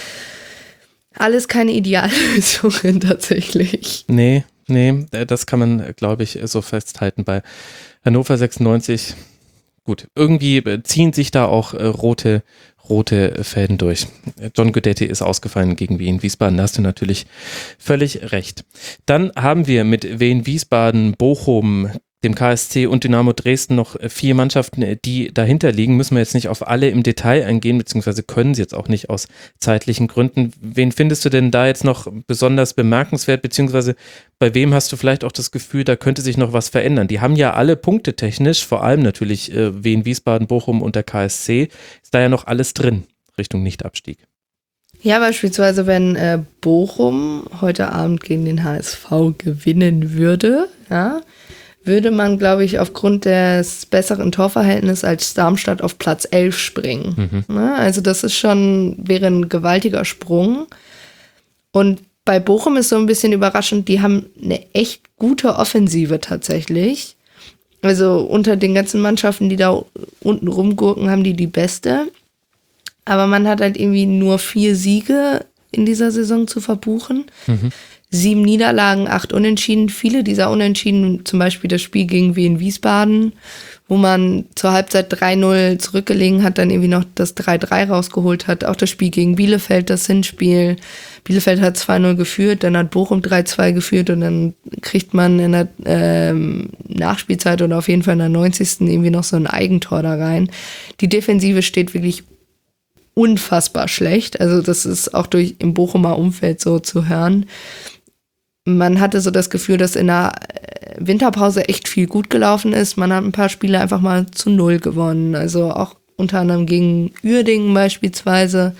alles keine Ideallösungen tatsächlich. Nee, nee, das kann man, glaube ich, so festhalten bei Hannover sechsundneunzig. Gut, irgendwie ziehen sich da auch äh, rote, rote Fäden durch. John Guidetti ist ausgefallen gegen Wien Wiesbaden, da hast du natürlich völlig recht. Dann haben wir mit Wien Wiesbaden, Bochum, dem K S C und Dynamo Dresden noch vier Mannschaften, die dahinter liegen. Müssen wir jetzt nicht auf alle im Detail eingehen, beziehungsweise können sie jetzt auch nicht aus zeitlichen Gründen. Wen findest du denn da jetzt noch besonders bemerkenswert, beziehungsweise bei wem hast du vielleicht auch das Gefühl, da könnte sich noch was verändern? Die haben ja alle punktetechnisch, vor allem natürlich äh, Wien, Wiesbaden, Bochum und der K S C, ist da ja noch alles drin, Richtung Nichtabstieg. Ja, beispielsweise, wenn äh, Bochum heute Abend gegen den H S V gewinnen würde, ja, würde man, glaube ich, aufgrund des besseren Torverhältnisses als Darmstadt auf Platz elf springen. Mhm. Ne? Also das ist schon, wäre ein gewaltiger Sprung. Und bei Bochum ist so ein bisschen überraschend, die haben eine echt gute Offensive tatsächlich. Also unter den ganzen Mannschaften, die da unten rumgurken, haben die die beste. Aber man hat halt irgendwie nur vier Siege in dieser Saison zu verbuchen. Mhm. Sieben Niederlagen, acht Unentschieden. Viele dieser Unentschieden, zum Beispiel das Spiel gegen Wien Wiesbaden, wo man zur Halbzeit drei null zurückgelegen hat, dann irgendwie noch das drei drei rausgeholt hat. Auch das Spiel gegen Bielefeld, das Hinspiel. Bielefeld hat zwei null geführt, dann hat Bochum drei zwei geführt und dann kriegt man in der ähm, Nachspielzeit oder auf jeden Fall in der neunzigsten irgendwie noch so ein Eigentor da rein. Die Defensive steht wirklich unfassbar schlecht. Also das ist auch durch im Bochumer Umfeld so zu hören. Man hatte so das Gefühl, dass in der Winterpause echt viel gut gelaufen ist. Man hat ein paar Spiele einfach mal zu null gewonnen. Also auch unter anderem gegen Uerdingen beispielsweise.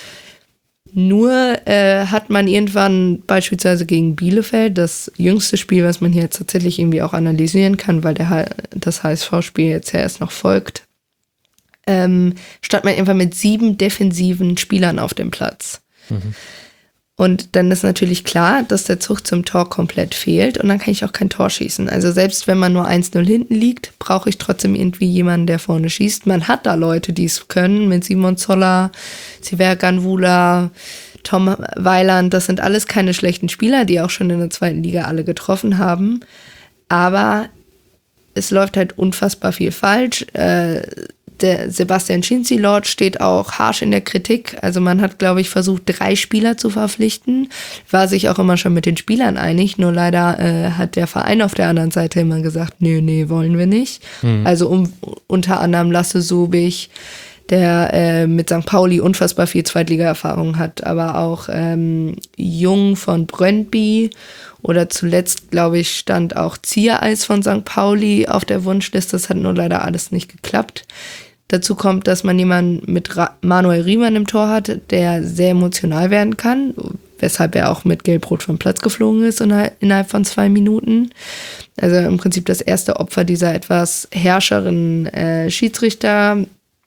Nur äh, hat man irgendwann beispielsweise gegen Bielefeld, das jüngste Spiel, was man hier jetzt tatsächlich irgendwie auch analysieren kann, weil der, das H S V-Spiel jetzt ja erst noch folgt, ähm, stand man irgendwann mit sieben defensiven Spielern auf dem Platz. Mhm. Und dann ist natürlich klar, dass der Zug zum Tor komplett fehlt und dann kann ich auch kein Tor schießen. Also selbst wenn man nur eins null hinten liegt, brauche ich trotzdem irgendwie jemanden, der vorne schießt. Man hat da Leute, die es können, mit Simon Zoller, Siver Ganvula, Tom Weiland. Das sind alles keine schlechten Spieler, die auch schon in der zweiten Liga alle getroffen haben. Aber es läuft halt unfassbar viel falsch. Äh, der Sebastian Cincy-Lord steht auch harsch in der Kritik. Also man hat, glaube ich, versucht, drei Spieler zu verpflichten. War sich auch immer schon mit den Spielern einig. Nur leider äh, hat der Verein auf der anderen Seite immer gesagt, nee, nee, wollen wir nicht. Mhm. Also um, unter anderem Lasse Sobich, der äh, mit Sankt Pauli unfassbar viel Zweitliga-Erfahrung hat. Aber auch ähm, Jung von Brøndby oder zuletzt, glaube ich, stand auch Ziereis von Sankt Pauli auf der Wunschliste. Das hat nur leider alles nicht geklappt. Dazu kommt, dass man jemanden mit Ra- Manuel Riemann im Tor hat, der sehr emotional werden kann, weshalb er auch mit Gelb-Rot vom Platz geflogen ist innerhalb von zwei Minuten. Also im Prinzip das erste Opfer dieser etwas herrscheren äh, Schiedsrichter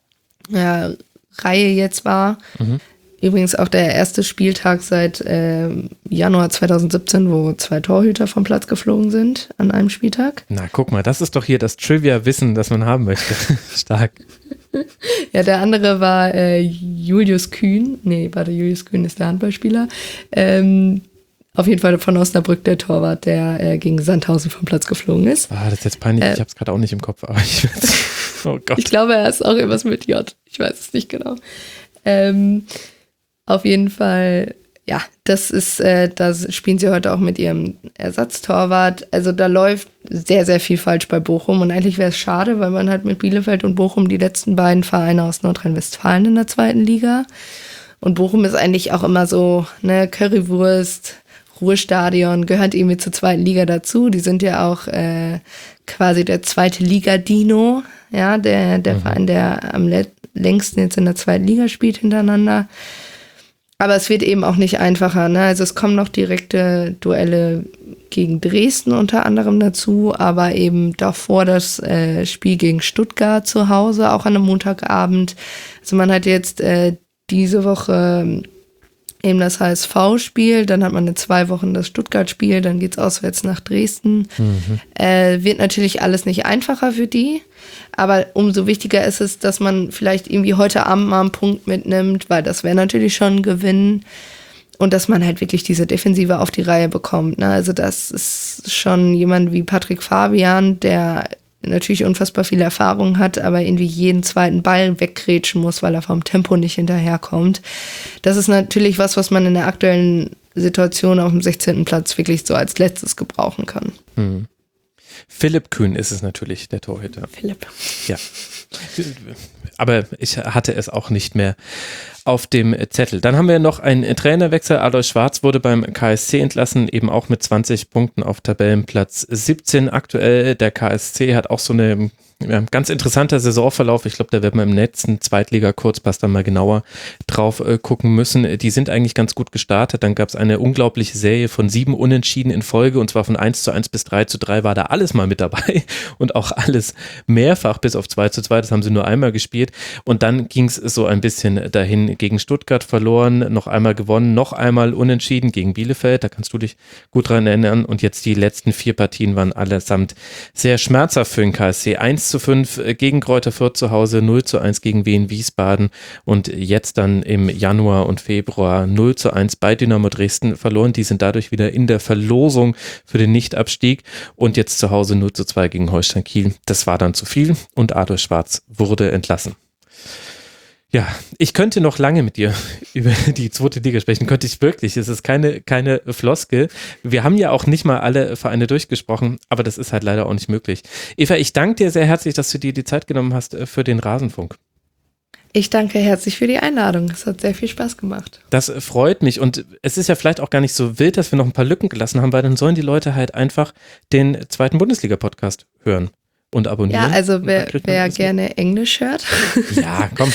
äh, Reihe jetzt war. Mhm. Übrigens auch der erste Spieltag seit äh, Januar zwanzig siebzehn, wo zwei Torhüter vom Platz geflogen sind an einem Spieltag. Na, guck mal, das ist doch hier das Trivia-Wissen, das man haben möchte. Stark. Ja, der andere war äh, Julius Kühn. Nee, warte, Julius Kühn ist der Handballspieler. Ähm, auf jeden Fall von Osnabrück der Torwart, der äh, gegen Sandhausen vom Platz geflogen ist. Ah, das ist jetzt peinlich, äh, ich habe es gerade auch nicht im Kopf. Aber ich, oh Gott. Ich glaube, er ist auch irgendwas mit J. Ich weiß es nicht genau. Ähm, Auf jeden Fall, ja, das ist, äh, da spielen sie heute auch mit ihrem Ersatztorwart. Also da läuft sehr, sehr viel falsch bei Bochum und eigentlich wäre es schade, weil man hat mit Bielefeld und Bochum die letzten beiden Vereine aus Nordrhein-Westfalen in der zweiten Liga. Und Bochum ist eigentlich auch immer so, ne, Currywurst, Ruhestadion, gehört irgendwie zur zweiten Liga dazu. Die sind ja auch äh, quasi der zweite Liga-Dino, ja, der, der mhm. Verein, der am le- längsten jetzt in der zweiten Liga spielt hintereinander. Aber es wird eben auch nicht einfacher, ne? Also es kommen noch direkte Duelle gegen Dresden unter anderem dazu, aber eben davor das äh, Spiel gegen Stuttgart zu Hause, auch an einem Montagabend. Also man hat jetzt äh, diese Woche eben das H S V-Spiel, dann hat man in zwei Wochen das Stuttgart-Spiel, dann geht's auswärts nach Dresden. Mhm. Äh, wird natürlich alles nicht einfacher für die, aber umso wichtiger ist es, dass man vielleicht irgendwie heute Abend mal einen Punkt mitnimmt, weil das wäre natürlich schon ein Gewinn und dass man halt wirklich diese Defensive auf die Reihe bekommt. Ne? Also das ist schon jemand wie Patrick Fabian, der natürlich unfassbar viel Erfahrung hat, aber irgendwie jeden zweiten Ball weggrätschen muss, weil er vom Tempo nicht hinterherkommt. Das ist natürlich was, was man in der aktuellen Situation auf dem sechzehnten Platz wirklich so als letztes gebrauchen kann. Hm. Philipp Kühn ist es natürlich, der Torhüter. Philipp. Ja. Aber ich hatte es auch nicht mehr auf dem Zettel. Dann haben wir noch einen Trainerwechsel. Alois Schwarz wurde beim K S C entlassen, eben auch mit zwanzig Punkten auf Tabellenplatz siebzehn aktuell. Der K S C hat auch so eine ja, ganz interessanter Saisonverlauf. Ich glaube, da werden wir im letzten Zweitliga-Kurzpass dann mal genauer drauf äh, gucken müssen. Die sind eigentlich ganz gut gestartet. Dann gab es eine unglaubliche Serie von sieben Unentschieden in Folge und zwar von eins zu eins bis drei zu drei war da alles mal mit dabei und auch alles mehrfach bis auf zwei zu zwei. Das haben sie nur einmal gespielt und dann ging es so ein bisschen dahin. Gegen Stuttgart verloren, noch einmal gewonnen, noch einmal unentschieden gegen Bielefeld. Da kannst du dich gut dran erinnern und jetzt die letzten vier Partien waren allesamt sehr schmerzhaft für den K S C. eins zu fünf gegen Greuther Fürth zu Hause, null zu eins gegen Wien Wiesbaden und jetzt dann im Januar und Februar null zu eins bei Dynamo Dresden verloren. Die sind dadurch wieder in der Verlosung für den Nichtabstieg und jetzt zu Hause null zu zwei gegen Holstein Kiel. Das war dann zu viel und Alois Schwarz wurde entlassen. Ja, ich könnte noch lange mit dir über die zweite Liga sprechen, könnte ich wirklich. Es ist keine, keine Floskel. Wir haben ja auch nicht mal alle Vereine durchgesprochen, aber das ist halt leider auch nicht möglich. Eva, ich danke dir sehr herzlich, dass du dir die Zeit genommen hast für den Rasenfunk. Ich danke herzlich für die Einladung. Es hat sehr viel Spaß gemacht. Das freut mich und es ist ja vielleicht auch gar nicht so wild, dass wir noch ein paar Lücken gelassen haben, weil dann sollen die Leute halt einfach den zweiten Bundesliga-Podcast hören. Und abonnieren. Ja, also wer, wer gerne Englisch hört. Ja, komm.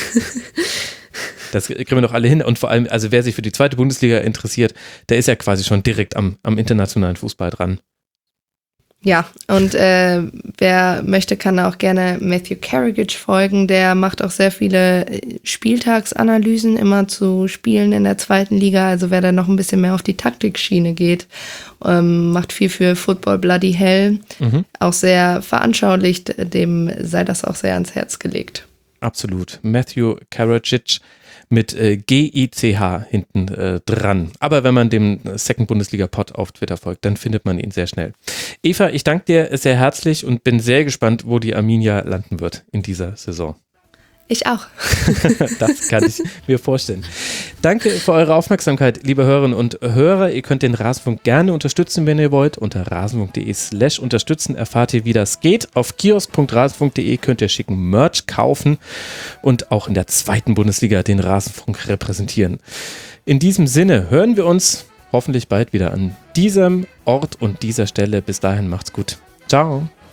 Das kriegen wir doch alle hin. Und vor allem, also wer sich für die zweite Bundesliga interessiert, der ist ja quasi schon direkt am, am internationalen Fußball dran. Ja, und äh, wer möchte, kann auch gerne Matthew Carriage folgen. Der macht auch sehr viele Spieltagsanalysen immer zu Spielen in der zweiten Liga. Also wer da noch ein bisschen mehr auf die Taktikschiene geht, ähm, macht viel für Football Bloody Hell. Mhm. Auch sehr veranschaulicht, dem sei das auch sehr ans Herz gelegt. Absolut. Matthew Karadzic mit äh, G I C H hinten äh, dran. Aber wenn man dem Second Bundesliga Pod auf Twitter folgt, dann findet man ihn sehr schnell. Eva, ich danke dir sehr herzlich und bin sehr gespannt, wo die Arminia landen wird in dieser Saison. Ich auch. Das kann ich mir vorstellen. Danke für eure Aufmerksamkeit, liebe Hörerinnen und Hörer. Ihr könnt den Rasenfunk gerne unterstützen, wenn ihr wollt. Unter rasenfunk.de slash unterstützen erfahrt ihr, wie das geht. Auf kiosk punkt rasenfunk punkt de könnt ihr schicken Merch kaufen und auch in der zweiten Bundesliga den Rasenfunk repräsentieren. In diesem Sinne hören wir uns hoffentlich bald wieder an diesem Ort und dieser Stelle. Bis dahin macht's gut. Ciao.